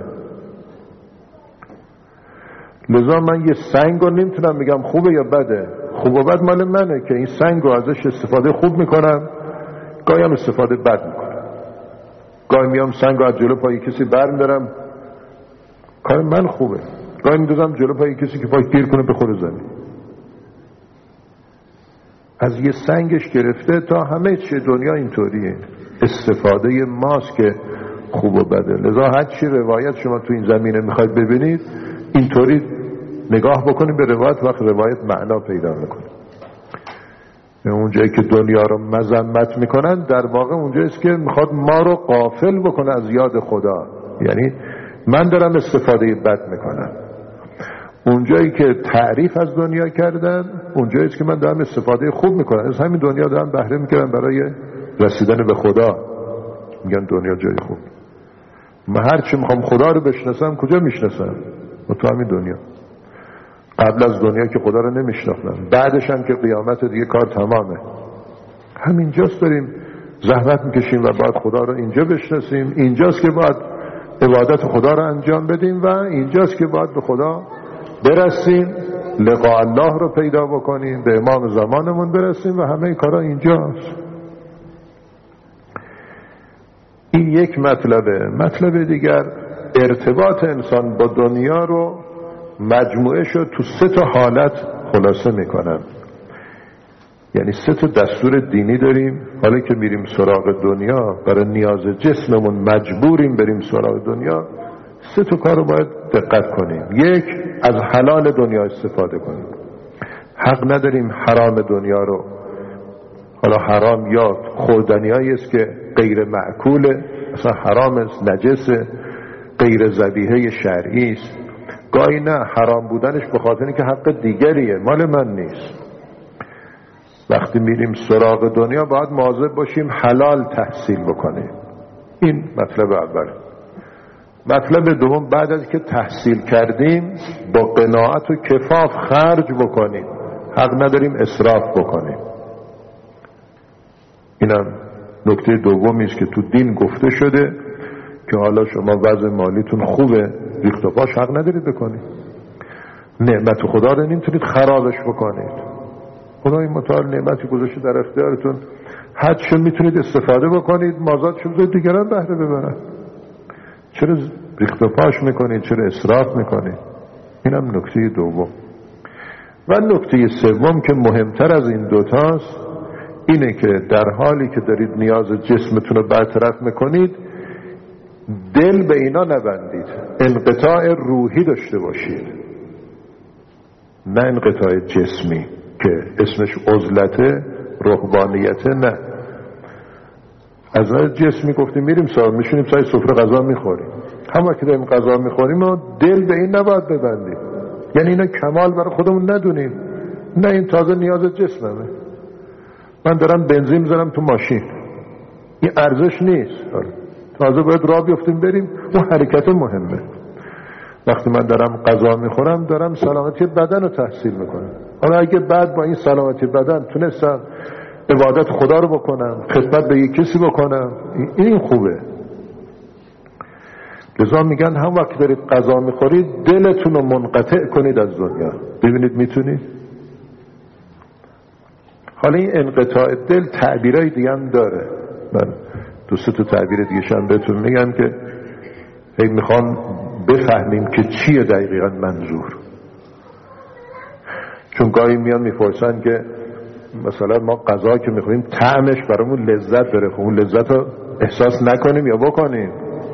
[SPEAKER 1] لذا من یه سنگ رو نمیتونم بگم خوبه یا بده. خوب و بد مال منه که این سنگ رو ازش استفاده خوب میکنم، گاهی هم استفاده بد میکنم. گاهی میام سنگ رو از جلو پای کسی بر میدارم، کار من خوبه. گاهی میدازم جلو پای کسی که پای گیر کنه به خود زمین. از یه سنگش گرفته تا همه چی دنیا اینطوریه، استفاده ماست که خوب و بده. لذا هر چی روایت شما تو این زمینه میخواید ببینید اینطوری نگاه بکنید به روایت، وقت روایت معنا پیدا میکنه. اون جایی که دنیا رو مذمت میکنن در واقع اونجاییست که میخواد ما رو غافل بکنه از یاد خدا، یعنی من دارم استفاده بد میکنم. اونجایی که تعریف از دنیا کردن اونجاییست که من دارم استفاده خوب میکنم، از همین دنیا دارم بهره میکنم برای رسیدن به خدا. میگن دنیا جای خوب. من هر چی میخوام خدا رو بشناسم کجا میشناسم؟ و تو همین دنیا. قبل از دنیا که خدا رو نمیشناختم، بعدش هم که قیامت دیگه کار تمامه. همینجاست داریم زحمت میکشیم و باید خدا رو اینجا بشناسیم، اینجاست که باید عبادت خدا رو انجام بدیم و اینجاست که باید به خدا برسیم، لقاء الله رو پیدا بکنیم، به امام زمانمون برسیم و همه کارا اینجاست. این یک مطلبه. مطلب دیگر، ارتباط انسان با دنیا رو مجموعه شد تو سه تا حالت خلاصه میکنم. یعنی سه تا دستور دینی داریم. حالا که میریم سراغ دنیا، برای نیاز جسممون مجبوریم بریم سراغ دنیا، سه تا کار رو باید دقت کنیم. یک، از حلال دنیا استفاده کنیم. حق نداریم حرام دنیا رو، حالا حرام یا خوردنیایی است که غیر معکوله، مثلا حرام است، نجسه، غیر ذبیحه شرعی است. گاهی نه، حرام بودنش به خاطر اینکه حق دیگریه، مال من نیست. وقتی میریم سراغ دنیا باید مواظب باشیم حلال تحصیل بکنیم. این مطلب اول. مطلب دوم، بعد از که تحصیل کردیم با قناعت و کفاف خرج بکنیم. حق نداریم اسراف بکنیم. اینم نکته دومی است که تو دین گفته شده که حالا شما وضع مالیتون خوبه، ریخت و پاش حق ندارید بکنید. نعمت خدا رو نمیتونید خرابش بکنید. خدای متعال نعمتی گذاشته در اختیارتون، حدشو میتونید استفاده بکنید، مازادشو بذارید دیگران بهره ببرن. چرا ریخت و پاش میکنید؟ چرا اسراف میکنید؟ اینم نکته دوم. و نکته سوم که مهمتر از این دوتاست، اینه که در حالی که دارید نیاز جسمتون رو برطرف میکنید، دل به اینا نبندید، انقطاع روحی داشته باشید، نه انقطاع جسمی که اسمش عزلته، رهبانیته. نه، از نظر جسمی گفتیم میریم سال میشونیم سای سفره غذا میخوریم، همه که داریم غذا میخوریم و دل به این نباید ببندیم. یعنی اینا کمال برای خودمون ندونیم. نه، این تازه نیاز جسممه. من دارم بنزین میذارم تو ماشین، این ارزش نیست. تازه باید راه بیفتیم بریم، اون حرکت مهمه. وقتی من دارم غذا میخورم دارم سلامتی بدن رو تحصیل میکنم. حالا اگه بعد با این سلامتی بدن تونستم عبادت خدا رو بکنم، خدمت به یک کسی بکنم، این خوبه. لذا میگن هم وقتی دارید غذا میخورید دلتون رو منقطع کنید از دنیا. ببینید میتونید. حالا این انقطاع دل تعبیرای دیگه هم داره. من دو سه تا تعبیر دیگه شم بهتون میگم که هی میخوان بفهمیم که چیه دقیقاً منظور. چون گاهی میان میپرسن که مثلا ما غذا که میخوریم طعمش برامون لذت داره، خب اون لذت رو احساس نکنیم یا بکنیم؟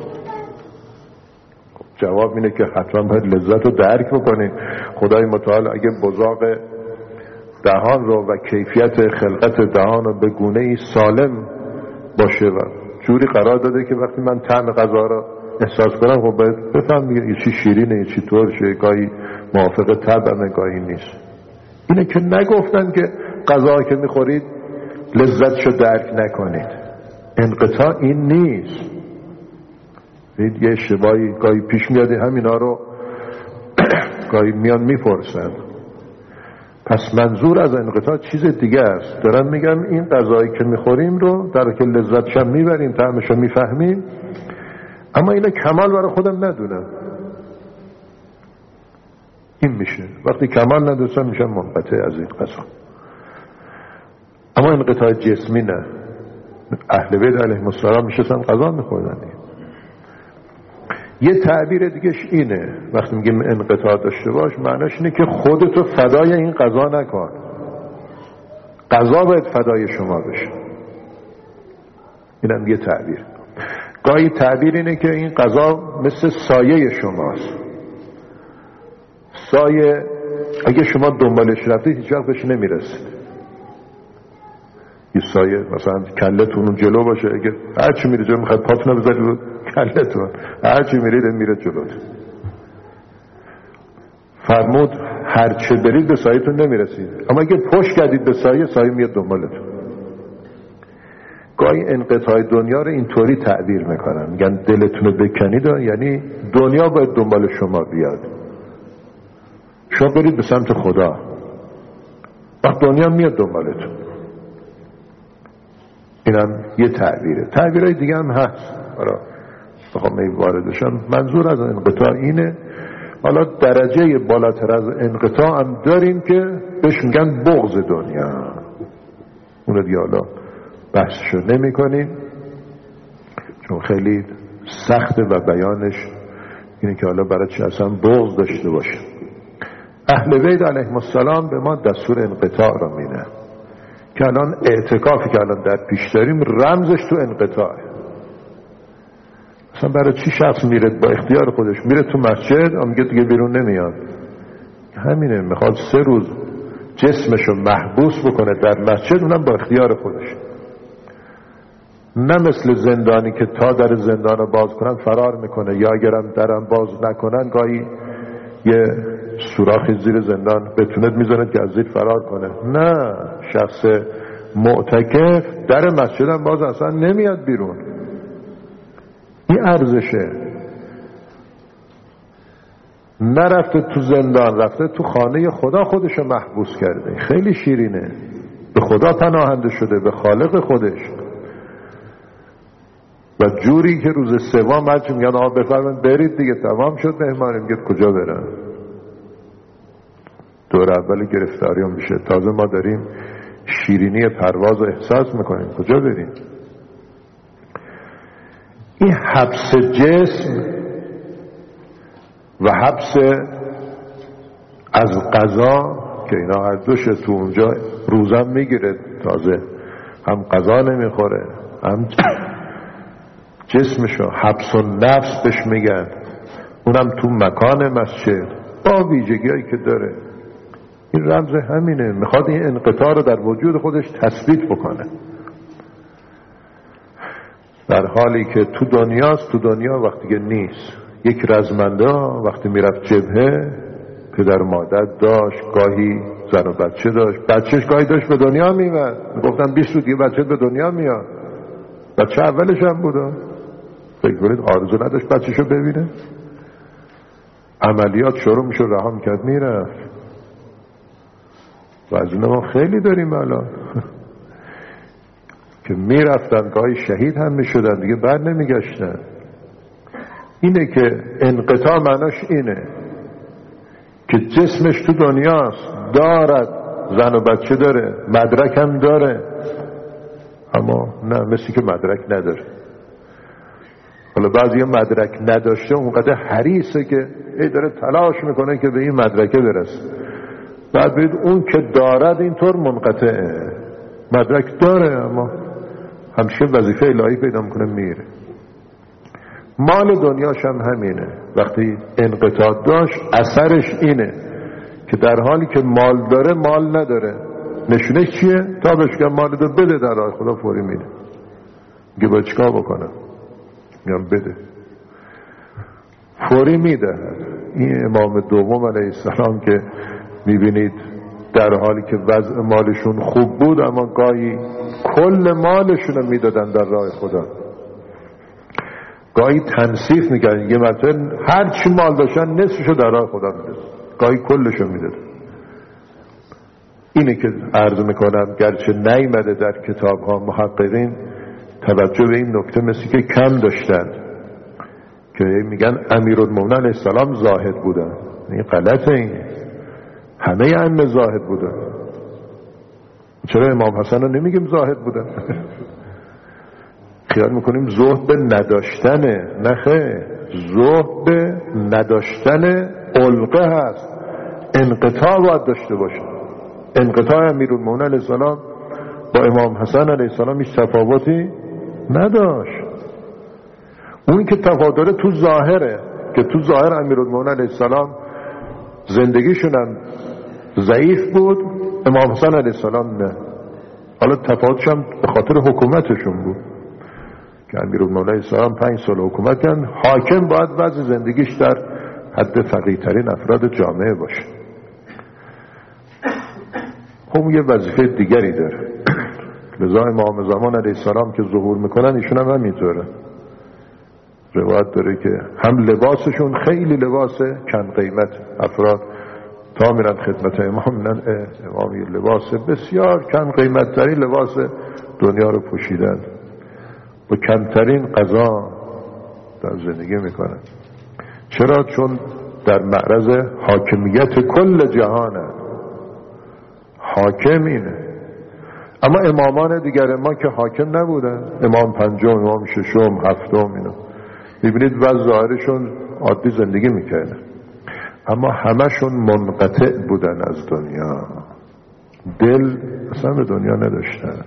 [SPEAKER 1] جواب اینه که حتما باید لذت رو درک بکنیم. خدای متعال اگه بزاق دهان رو و کیفیت خلقت دهان رو به گونه‌ای سالم باشه و جوری قرار داده که وقتی من طعم غذا رو احساس کنم، خب باید بفهم یه چی شیرینه، یه چی ترشه، گاهی موافق طبعمه، گاهی نیست. اینه که نگفتن که غذا که میخورید لذتشو درک نکنید. انقطاع این نیست. یه اشتباهی گاهی پیش میاد، همینا رو گاهی میان میپرسن. پس منظور از انقطاع چیز دیگه است. دارم میگم این غذایی که میخوریم رو در که لذتشم میبریم، طعمشو میفهمیم، اما اینا کمال برای خودم ندونم. این میشه وقتی کمال ندونستم میشم منقطع از این غذا. اما انقطاع جسمی نه. اهل بیت علیهم السلام میشستن غذا میخوردن. یه تعبیر دیگهش اینه، وقتی میگیم انقطاع داشته باش، معناش اینه که خودتو فدای این غذا نکن، غذا باید فدای شما بشه. اینم یه تعبیر. گاهی تعبیر اینه که این غذا مثل سایه شماست. سایه اگه شما دنبالش رفتید هیچ وقت بهش نمیرسید. یه سایه مثلا کلتون اون جلو باشه، اگه هرچی میره جلو میخواد پاتونو بذاری رو کلتون، هرچی میرید میره جلو. فرمود هرچی برید به سایه‌تون نمیرسید، اما اگه پشت کردید به سایه، سایه میاد دنبالتون. گاهی انقطاع دنیا رو اینطوری تعبیر میکنن، میگن دلتون رو بکنید، یعنی دنیا باید دنبال شما بیاد، شما برید به سمت خدا، وقت دنیا میاد دنبالتون. اینم یه تعبیره. تعبیرهای دیگه هم هست، حالا بخوام این واردشم. منظور از انقطاع اینه. حالا درجه بالاتر از انقطاع هم داریم که بهش میگن بغض دنیا. اونو دیگه حالا بحثشو نمی کنیم چون خیلی سخته و بیانش اینه که حالا برای چی اصلا بغض داشته باشه. اهل بیت علیهم السلام به ما دستور انقطاع را میدن که الان اعتکافی که الان در پیش داریم رمزش تو انقطاعه. اصلا برای چی شخص میره با اختیار خودش میره تو مسجد و میگه دیگه بیرون نمیاد؟ همینه، میخواد سه روز جسمشو محبوس بکنه در مسجد، اونم با اختیار خودش. نه مثل زندانی که تا در زندان رو باز کنن فرار میکنه، یا اگرم درم باز نکنن گاهی یه سوراخی زیر زندان بتونه میزنه که از زیر فرار کنه. نه، شخص معتکف در مسجد هم باز اصلا نمیاد بیرون. این ارزشه. نرفته تو زندان، رفته تو خانه خدا خودشو محبوس کرده. خیلی شیرینه. به خدا پناهنده شده، به خالق خودش. و جوری که روز سوم هرچی میگن آقا بفرمایید برید دیگه تمام شد مهمانی، میگه کجا برم؟ دور اولی گرفتاری هم میشه، تازه ما داریم شیرینی پرواز رو احساس میکنیم، کجا بریم؟ این حبس جسم و حبس از قضا که اینا هر دوشه تو اونجا روزم میگیره، تازه هم قضا نمیخوره هم جسمشو حبس و نفس بهش میگن، اونم تو مکان مسجد با ویژگی‌هایی که داره. این رمز همینه، میخواد این انقطاع رو در وجود خودش تثبیت بکنه، در حالی که تو دنیاست. تو دنیا وقتی که نیست. یک رزمنده وقتی میرفت جبهه پدر مادر داشت، گاهی زن و بچه داشت، بچهش گاهی داشت به دنیا میمد، میگفتن بیست روز دیگه بچه به دنیا میاد. بچه اولش هم بوده، فکر کنید آرزو نداشت بچهشو ببینه؟ عملیات شروع میشه، رها میکرد میرفت. و از اون ما خیلی داریم الان که میرفتن گاهی شهید هم میشدن دیگه بر نمیگشتن. اینه که انقطاع معناش اینه که جسمش تو دنیاست، دارد، زن و بچه داره، مدرک هم داره، اما نه، مثل که مدرک نداره. حالا بعضی مدرک نداشته اونقدر حریصه که ای داره تلاش میکنه که به این مدرکه برسه. بعد بید اون که دارد اینطور منقطعه، مدرک داره اما همیشه وظیفه الهی پیدا میکنه میره. مال دنیاش هم همینه. وقتی انقطاع داشت اثرش اینه که در حالی که مال داره مال نداره. نشونه چیه؟ تا بهش که مال دو بده در راه خدا فوری میده. میگه باید چیکار بکنم؟ میگم بده، فوری میده. این امام دوم علیه السلام که میبینید در حالی که وضع مالشون خوب بود اما گاهی کل مالشون رو میدادن در راه خدا، گاهی تنصیف میکردن، یه مرتبه هر چی مال داشتن نصفشو در راه خدا میدادن، گاهی کلشو میدادن. اینه که عرض میکنم گرچه نیامده در کتاب ها، محققین توجه به این نکته مثل که کم داشتن که میگن امیرالمومنین علیه السلام زاهد بودن. این غلطه، این همه ائمه زاهد بودن. چرا امام حسن رو نمیگیم زاهد بودن؟ خیال میکنیم زهد به نداشتنه. نه خیر، زهد به نداشتن علقه هست. انقطاع باید داشته باشه. انقطاع امیرالمومنین علیه السلام با امام حسن علیه السلام هیچ تفاوتی نداشت. اون که تفاوت داره تو ظاهره، که تو ظاهر امیرالمومنین علیه السلام زندگیشون هم ضعیف بود، امام حسن علیه السلام نه. حالا تفاوتش هم به خاطر حکومتشون بود که امیرالمومنین علیه السلام پنج سال حکومت کردن. حاکم باید وضع زندگیش در حد فقیرترین افراد جامعه باشه. هم یه وظیفه دیگری داره. لذا امام زمان علیه السلام که ظهور میکنن ایشون هم همینطوره. روایت داره که هم لباسشون خیلی لباس کم قیمت، افراد تا میرن خدمت امام میرن امام یه لباس بسیار کم قیمت ترین لباس دنیا رو پوشیدن، با کمترین غذا در زندگی میکنن. چرا؟ چون در معرض حاکمیت کل جهانه، حاکم اینه. اما امامان دیگر ما که حاکم نبودن، امام پنجم، امام ششم، هفتم، اینا میبینید و ظاهرشون عادی زندگی میکردن، اما همشون منقطع بودن از دنیا، دل اصلا به دنیا نداشتن.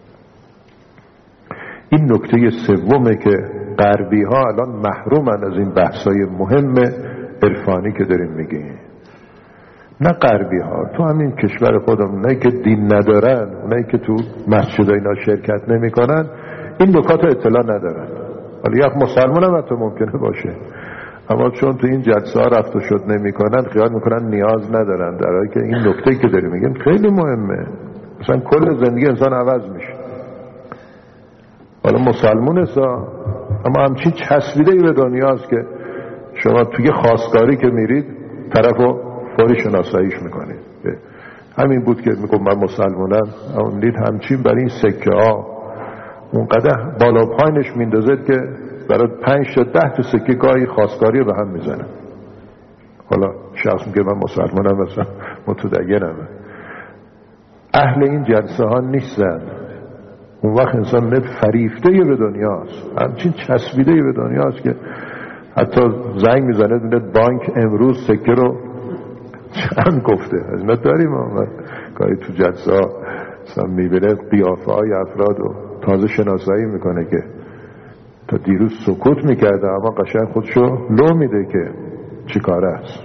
[SPEAKER 1] این نکته سومه که غربی ها الان محرومن از این بحثای مهم عرفانی که داریم میگیم. نه غربی ها، تو همین کشور خودم، اونایی که دین ندارن، اونایی که تو مسجد اینا شرکت نمی کنن، این نکات اطلاع ندارن. ولی یک مسلمان هم حتی ممکنه باشه، اما چون تو این جلسه ها رفت و شد نمی کنن، خیال میکنن نیاز ندارن، در حالی که این نکته که داریم میگیم خیلی مهمه. مثلا کل زندگی انسان عوض میشه. حالا مسلمان هستا، اما همچین چسبیده ای به دنیاست که شما توی خواستگاری که میرید طرفو فوری شناساییش میکنید. همین بود که میگم من مسلمانم، اما دید همچین برای این سکه ها اونقدر بالا پایینش میندازد که برای پنج تا ده تا سکه گاهی خواستگاری رو به هم میزنه. حالا شخص میگه من مسلمانم، مثلا متدینم. اهل این جلسه ها نیستن. اون وقت انسان نه فریفته به دنیاست، همچین چسبیده به دنیاست که حتی زنگ میزنه میگه بانک امروز سکه رو چند گفته. از اینا داریم آمد گاهی تو جلسه ها مثلا میبینه قیافه های افراد و تازه شناسایی میکنه که تا دیروز سکوت میکرده اما قشنگ خودشو لو میده که چی کاره است.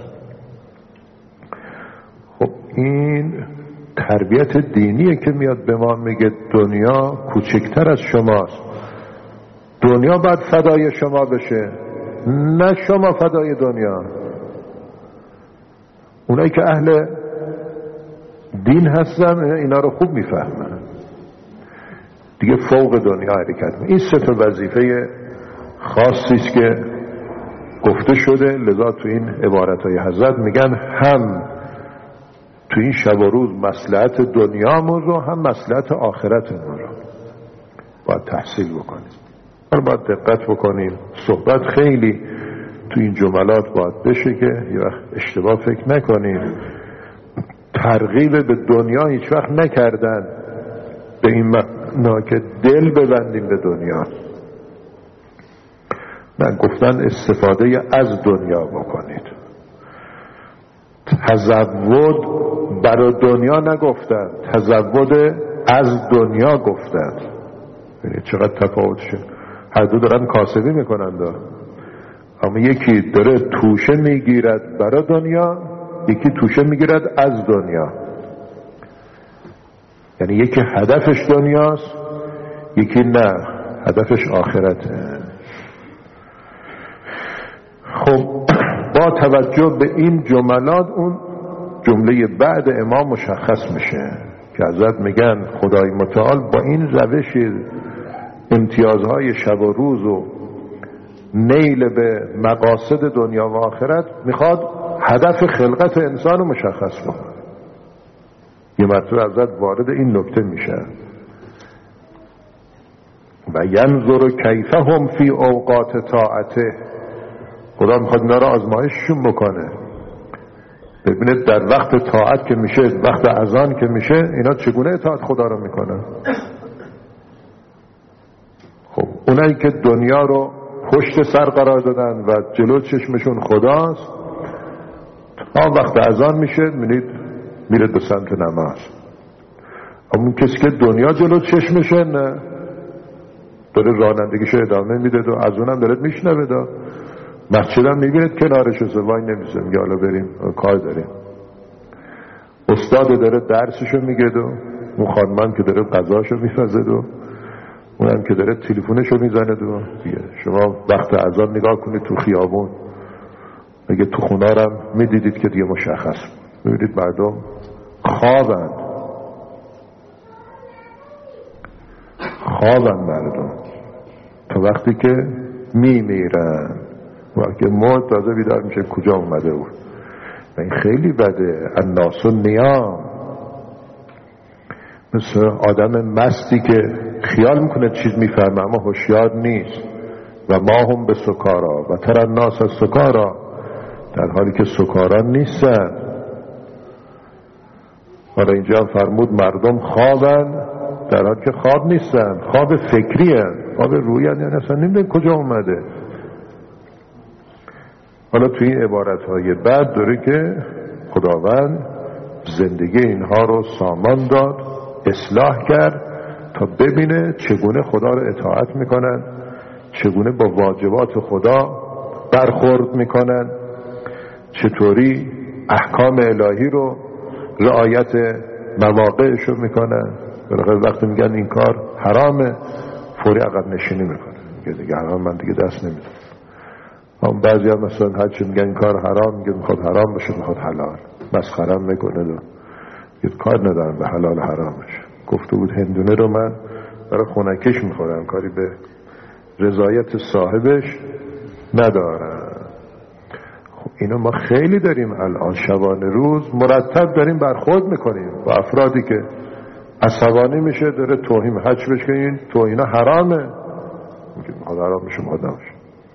[SPEAKER 1] خب این تربیت دینیه که میاد به ما میگه دنیا کوچکتر از شماست، دنیا باید فدای شما بشه، نه شما فدای دنیا. اونایی که اهل دین هستن اینا رو خوب میفهمن دیگه، فوق دنیا حرکت. این سه تا وظیفه خاصی است که گفته شده، لذا تو این عبارتهای حضرت میگن هم تو این شب و روز مصلحت دنیامون رو هم مصلحت آخرتمون رو باید تحصیل بکنیم. حالا باید دقت بکنیم، صحبت خیلی تو این جملات باید بشه که یه وقت اشتباه فکر نکنیم. ترغیب به دنیا هیچ وقت نکردن به این معنا که دل ببندیم به دنیا، نه، گفتن استفاده از دنیا بکنید. تزود برای دنیا نگفتن، تزود از دنیا گفتن. ببینید چقدر تفاوتشه. هر دو دارن کاسبی میکنن دا. اما یکی داره توشه میگیرد برای دنیا، یکی توشه میگیرد از دنیا. یعنی یکی هدفش دنیاست، یکی نه، هدفش آخرته. خب با توجه به این جملات اون جمله بعد امام مشخص میشه که حضرت میگن خدای متعال با این روش امتیازهای شب و روز و نیل به مقاصد دنیا و آخرت میخواد هدف خلقت انسان رو مشخص بکنه. یه مرتبه حضرت وارد این نکته میشه و ینظر کیفهم فی اوقات طاعته. خدا میخواد اینا رو آزمایششون بکنه، ببینید در وقت طاعت که میشه، وقت اذان که میشه، اینا چگونه اطاعت خدا رو میکنن. خب اونایی که دنیا رو پشت سر قرار دادن و جلو چشمشون خداست، تا وقت اذان میشه میبینید میره به سمت نماز. اما اون کسی که دنیا جلو چشمشه، نه، داره رانندگیشو ادامه میده و از اونم داره میشنوه دا مسجد هم میبینید کنارش و وای نمیزه، میگه حالا بریم کار داریم. استاد داره درسشو میگه و اون خانمان که داره غذاشو میفزه و اونم که داره تلفنشو میزنه و دیگه. شما وقت اذان نگاه کنید تو خیابون، اگه تو خونارم میدیدید که دیگه مشخص میبینید مردم خوابن خوابن مردم تا وقتی که میمیرن. وقتی مرد تازه بیدار میشه کجا اومده بود. این خیلی بده. الناس نیام، مثل آدم مستی که خیال میکنه چیز میفهمه اما هوشیار نیست. و ما هم به سکارا و تر الناس از سکارا، در حالی که سکارا نیستن. حالا اینجا فرمود مردم خوابن، در حالی که خواب نیستن، خواب فکری هن، خواب روی هن، یعنی اصلا نمیدونی کجا اومده. حالا توی این عبارتهای بعد داره که خداوند زندگی اینها رو سامان داد، اصلاح کرد تا ببینه چگونه خدا رو اطاعت میکنن، چگونه با واجبات خدا برخورد میکنن، چطوری احکام الهی رو رعایت مواقعش رو میکنن. بالاخره وقتی میگن این کار حرامه فوری عقب نشینی میکنه، میگه دیگه حرام من دیگه دست نمیدم. هم بعضی هم مثلا هرچی میگن این کار حرام، میگه میخواد حرام باشه میخواد حلال، مسخرم میکنه دو میگه کار ندارم به حلال حرامش. گفته بود هندونه رو من برای خونکش میخورم، کاری به رضایت صاحبش ندارم. خب اینو ما خیلی داریم الان، شبانه روز مرتب داریم برخورد میکنیم با افرادی که عصبانی میشه، داره توهین حج بشه که این توهینا حرامه، میگه میخواد حرام بشه میخواد نباشه.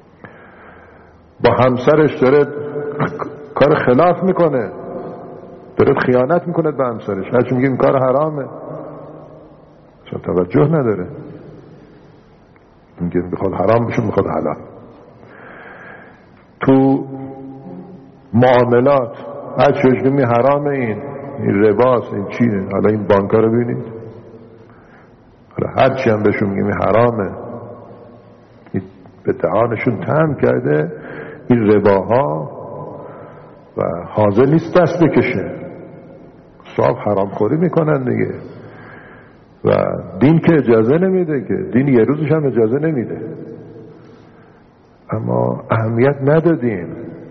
[SPEAKER 1] با همسرش داره کار خلاف میکنه، داره خیانت میکنه به همسرش، هرچی میگه این کار حرامه چون توجه نداره، میگه میخواد حرام بشه میخواد حلال. تو معاملات هر چیزی می حرامه، این این رباست، این چیه، حالا این بانک‌ها رو ببینید، حالا هر چی هم بهشون میگه حرامه، به دهانشون تم کرده این رباها و حاضر نیست دست بکشه، صاحب حرام خوری میکنن دیگه. و دین که اجازه نمیده، که دین یه روزش هم اجازه نمیده، اما اهمیت ندادیم،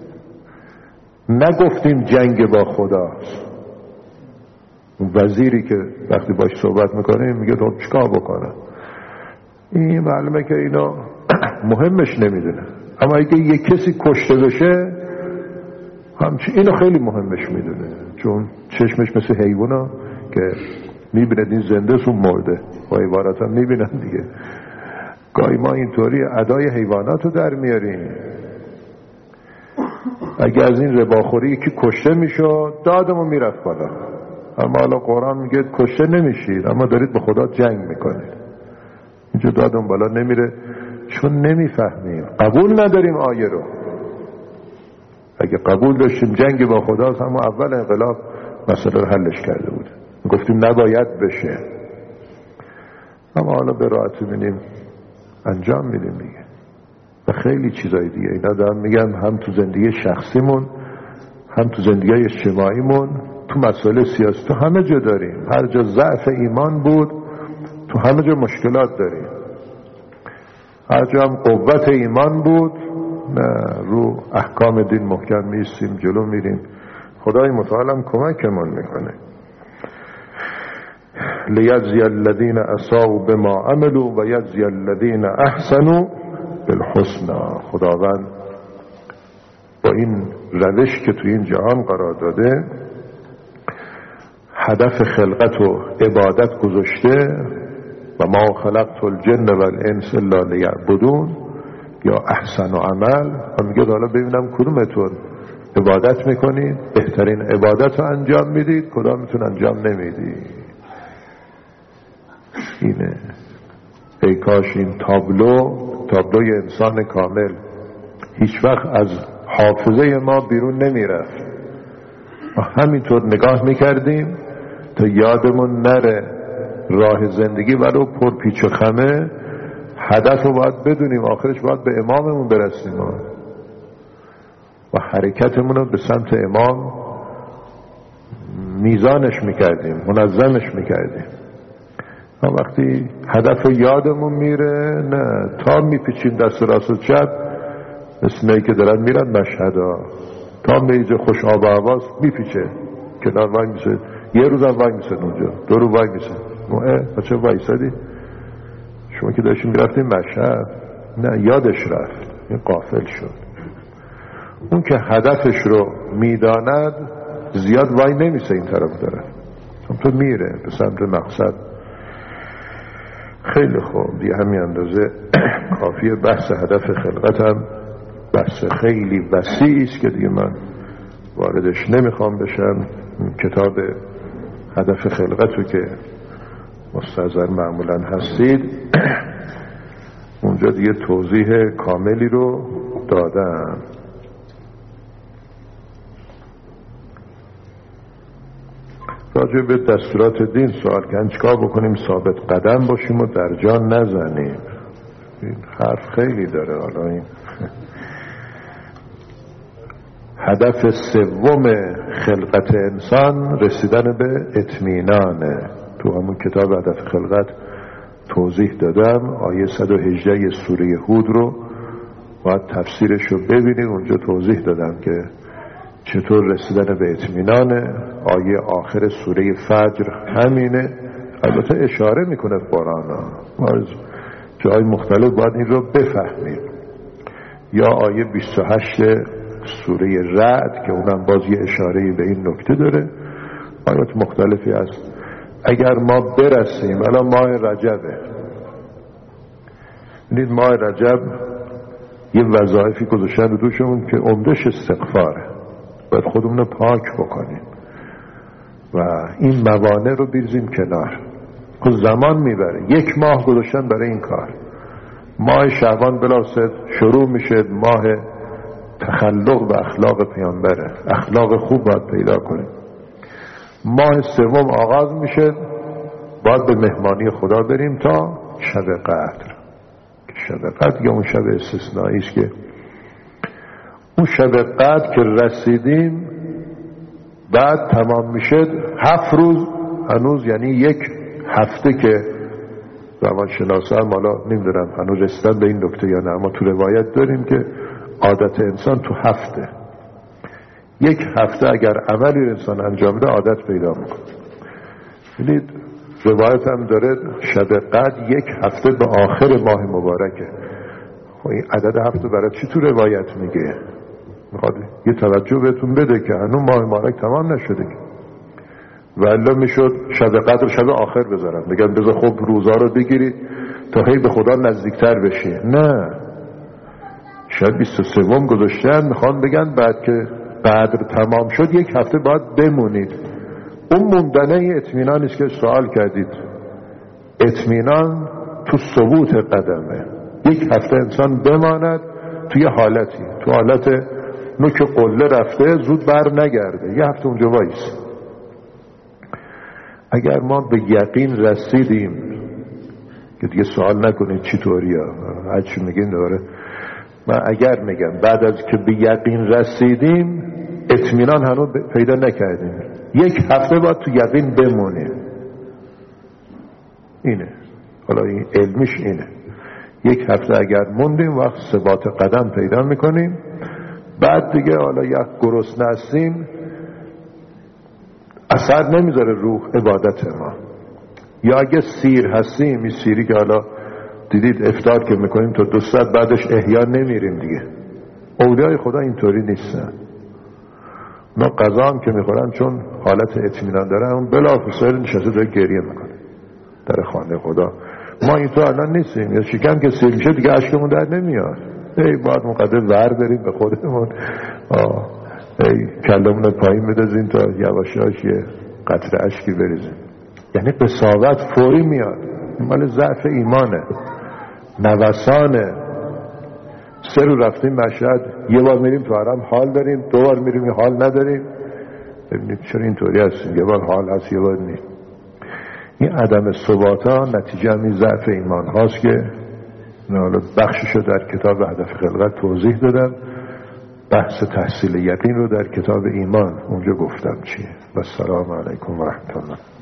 [SPEAKER 1] نگفتیم جنگ با خداست. اون وزیری که وقتی باش صحبت میکنیم میگه تو چیکار بکنم، این معلومه که اینا مهمش نمیدونه، اما اگه یک کسی کشته بشه همچنین اینو خیلی مهمش میدونه، چون چشمش مثل حیوانا که میبینه این زنده سون مرده، با عبارت هم میبینن دیگه. گاهی ما اینطوری ادای حیوانات رو در میاریم. اگه از این رباخوری یکی کشته میشد دادمون میرفت بالا، اما حالا قرآن میگه کشته نمیشید اما دارید به خدا جنگ میکنید. اینجا دادم بالا نمیره چون نمیفهمیم، قبول نداریم آیه رو. اگه قبول داشتیم جنگ با خداست، اما اول انقلاب مسئله رو حلش کرده بود، گفتیم نباید بشه، اما حالا به راحتی می‌بینیم انجام میدیم دیگه. و خیلی چیزای دیگه اینا دارم میگم، هم تو زندگی شخصیمون، هم تو زندگی اجتماعیمون، تو مسائل سیاسی، تو همه جا داریم. هر جا ضعف ایمان بود تو همه جا مشکلات داریم، هر جا هم قوت ایمان بود نه رو احکام دین محکم میستیم جلو میریم. خدای متعالم کمکمون میکنه. لیجزی الذین اساءوا بما عملوا و یجزی الذین احسنوا بالحسنی. خداوند با این روش که توی این جهان قرار داده، هدف خلقت و عبادت گذاشته، و ما خلقت الجن والانس الا لیعبدون، یا احسن و عمل، و میگه حالا ببینم کدومتون عبادت میکنید، بهترین عبادت رو انجام میدید، کدامتون انجام نمیدید. اینه ای کاش این تابلو تابلوی انسان کامل هیچ وقت از حافظه ما بیرون نمیرفت، ما همینطور نگاه میکردیم تا یادمون نره راه زندگی ولو پر پیچ و خمه، هدف رو باید بدونیم، آخرش باید به اماممون برسیم و حرکتمون رو به سمت امام میزانش میکردیم، منظمش میکردیم. و وقتی هدف یادمون میره، نه تا میپیچیم دست راست و چپ مثل نهی که دارن میرن مشهدا، تا میجه خوش آب و حواس میپیچه کنار وای میسه، یه روز هم وای میسه اونجا، دو رو وای میسه. اه بچه وایسادی شما که داشتیم میرفتیم مشهد، نه یادش رفت، این غافل شد. اون که هدفش رو میداند زیاد وای نمیسه این طرف داره، تو میره به سمت مقصد. خیلی خوب دیگه، همین اندازه کافیه. بحث هدف خلقت هم بحث خیلی وسیعی است که دیگه من واردش نمیخوام بشم. کتاب هدف خلقت رو که مستحضر معمولا هستید اونجا دیگه توضیح کاملی رو دادم. راجع به دستورات دین سوال کردن چیکار بکنیم ثابت قدم باشیم و در جا نزنیم. این حرف خیلی داره. حالا این هدف سوم خلقت انسان رسیدن به اطمینانه. تو همون کتاب هدف خلقت توضیح دادم. آیه صد و هجده سوره هود رو باید تفسیرش رو ببینید. اونجا توضیح دادم که چطور رسیدن به اطمینانه. آیه آخر سوره فجر همینه. البته اشاره میکنه قرآن ها، از جای مختلف باید این رو بفهمید. یا آیه بیست و هشت سوره رعد که اونم باز یه اشاره به این نکته داره. آیات مختلفی هست. اگر ما برسیم، الان ماه رجبه، ببینید ماه رجب یه وظایفی گذاشتن رو دوشمون که عمدش استغفاره، باید خودمون رو پاک بکنیم و این موانع رو بریزیم کنار. خود زمان میبره. یک ماه گذاشتن برای این کار. ماه شعبان بلاسد شروع میشه ماه تخلق و اخلاق پیامبره. اخلاق خوب باید پیدا کنیم. ماه سوم آغاز میشه، باید به مهمانی خدا بریم تا شب قدر. شب قدر یا اون شب استثنایی است که اون شب قدر که رسیدیم بعد تمام میشه هفت روز هنوز، یعنی یک هفته که روانشناسا هم حالا نمیدونم هنوز رسیدن به این نکته یا نه، اما تو روایت داریم که عادت انسان تو هفته، یک هفته اگر عملی انسان انجام ده عادت پیدا میکنه. ببینید روایت هم داره شب قدر یک هفته به آخر ماه مبارکه. خب این عدد هفته برای چی تو روایت میگه؟ میخواد یه توجه بهتون بده که هنوز ماه مبارک تمام نشده که ولی میشد شب قدر شب آخر بذارن، بگن بذار خب روزا رو بگیری تا هی به خدا نزدیکتر بشی. نه، شب بیست و سوم گذاشتن، میخوان بگن بعد که قدر تمام شد یک هفته باید بمونید. اون موندنه اطمینان است که سوال کردید. اطمینان تو ثبوت قدمه. یک هفته انسان بماند توی حالتی، تو حالت نوک قله رفته زود بر نگرده، یه هفته اونجا وایس. اگر ما به یقین رسیدیم که دیگه سوال نکنید چی طوریه، هر چی میگین داره. من اگر میگم بعد از که به یقین رسیدیم اطمینان هنوز پیدا نکردیم، یک هفته باید تو یقین بمونیم. اینه حالا این علمیش اینه. یک هفته اگر موندیم وقت ثبات قدم پیدا میکنیم. بعد دیگه حالا یک گرسنه هستیم اثر نمیذاره روح عبادت ما. یا اگه سیر هستیم، این سیری که حالا دیدید افطار که میکنیم تا دو ساعت بعدش احیا نمیریم دیگه. اولیای خدا اینطوری نیستن. اونا غذا هم که میخورن چون حالت اطمینان دارن اون بلافاصله نشسته داره گریه میکنه در خانه خدا. ما اینطور الان نیستیم. یا شکم که سیر میشه دیگه اشکمون در نمیاد. ای باید مقدر ور بریم به خودمون، ای کلمون رو پایین بدازیم تا یواشاش یه قطره اشکی بریزیم. یعنی قساوت فوری میاد. مال ضعف ایمانه، نوسانه. سه رو رفتیم مشهد، یه بار میریم تو حرم حال داریم، دو بار میریم حال نداریم. ببینید چرا اینطوری هستیم، یه بار حال هست یه بار نیست. این عدم ثبات ها نتیجه همین ضعف ایمان هاست که حالا بخششو در کتاب هدف خلقت توضیح دادم. بحث تحصیل یقین رو در کتاب ایمان اونجا گفتم چیه. و السلام علیکم و رحمت الله.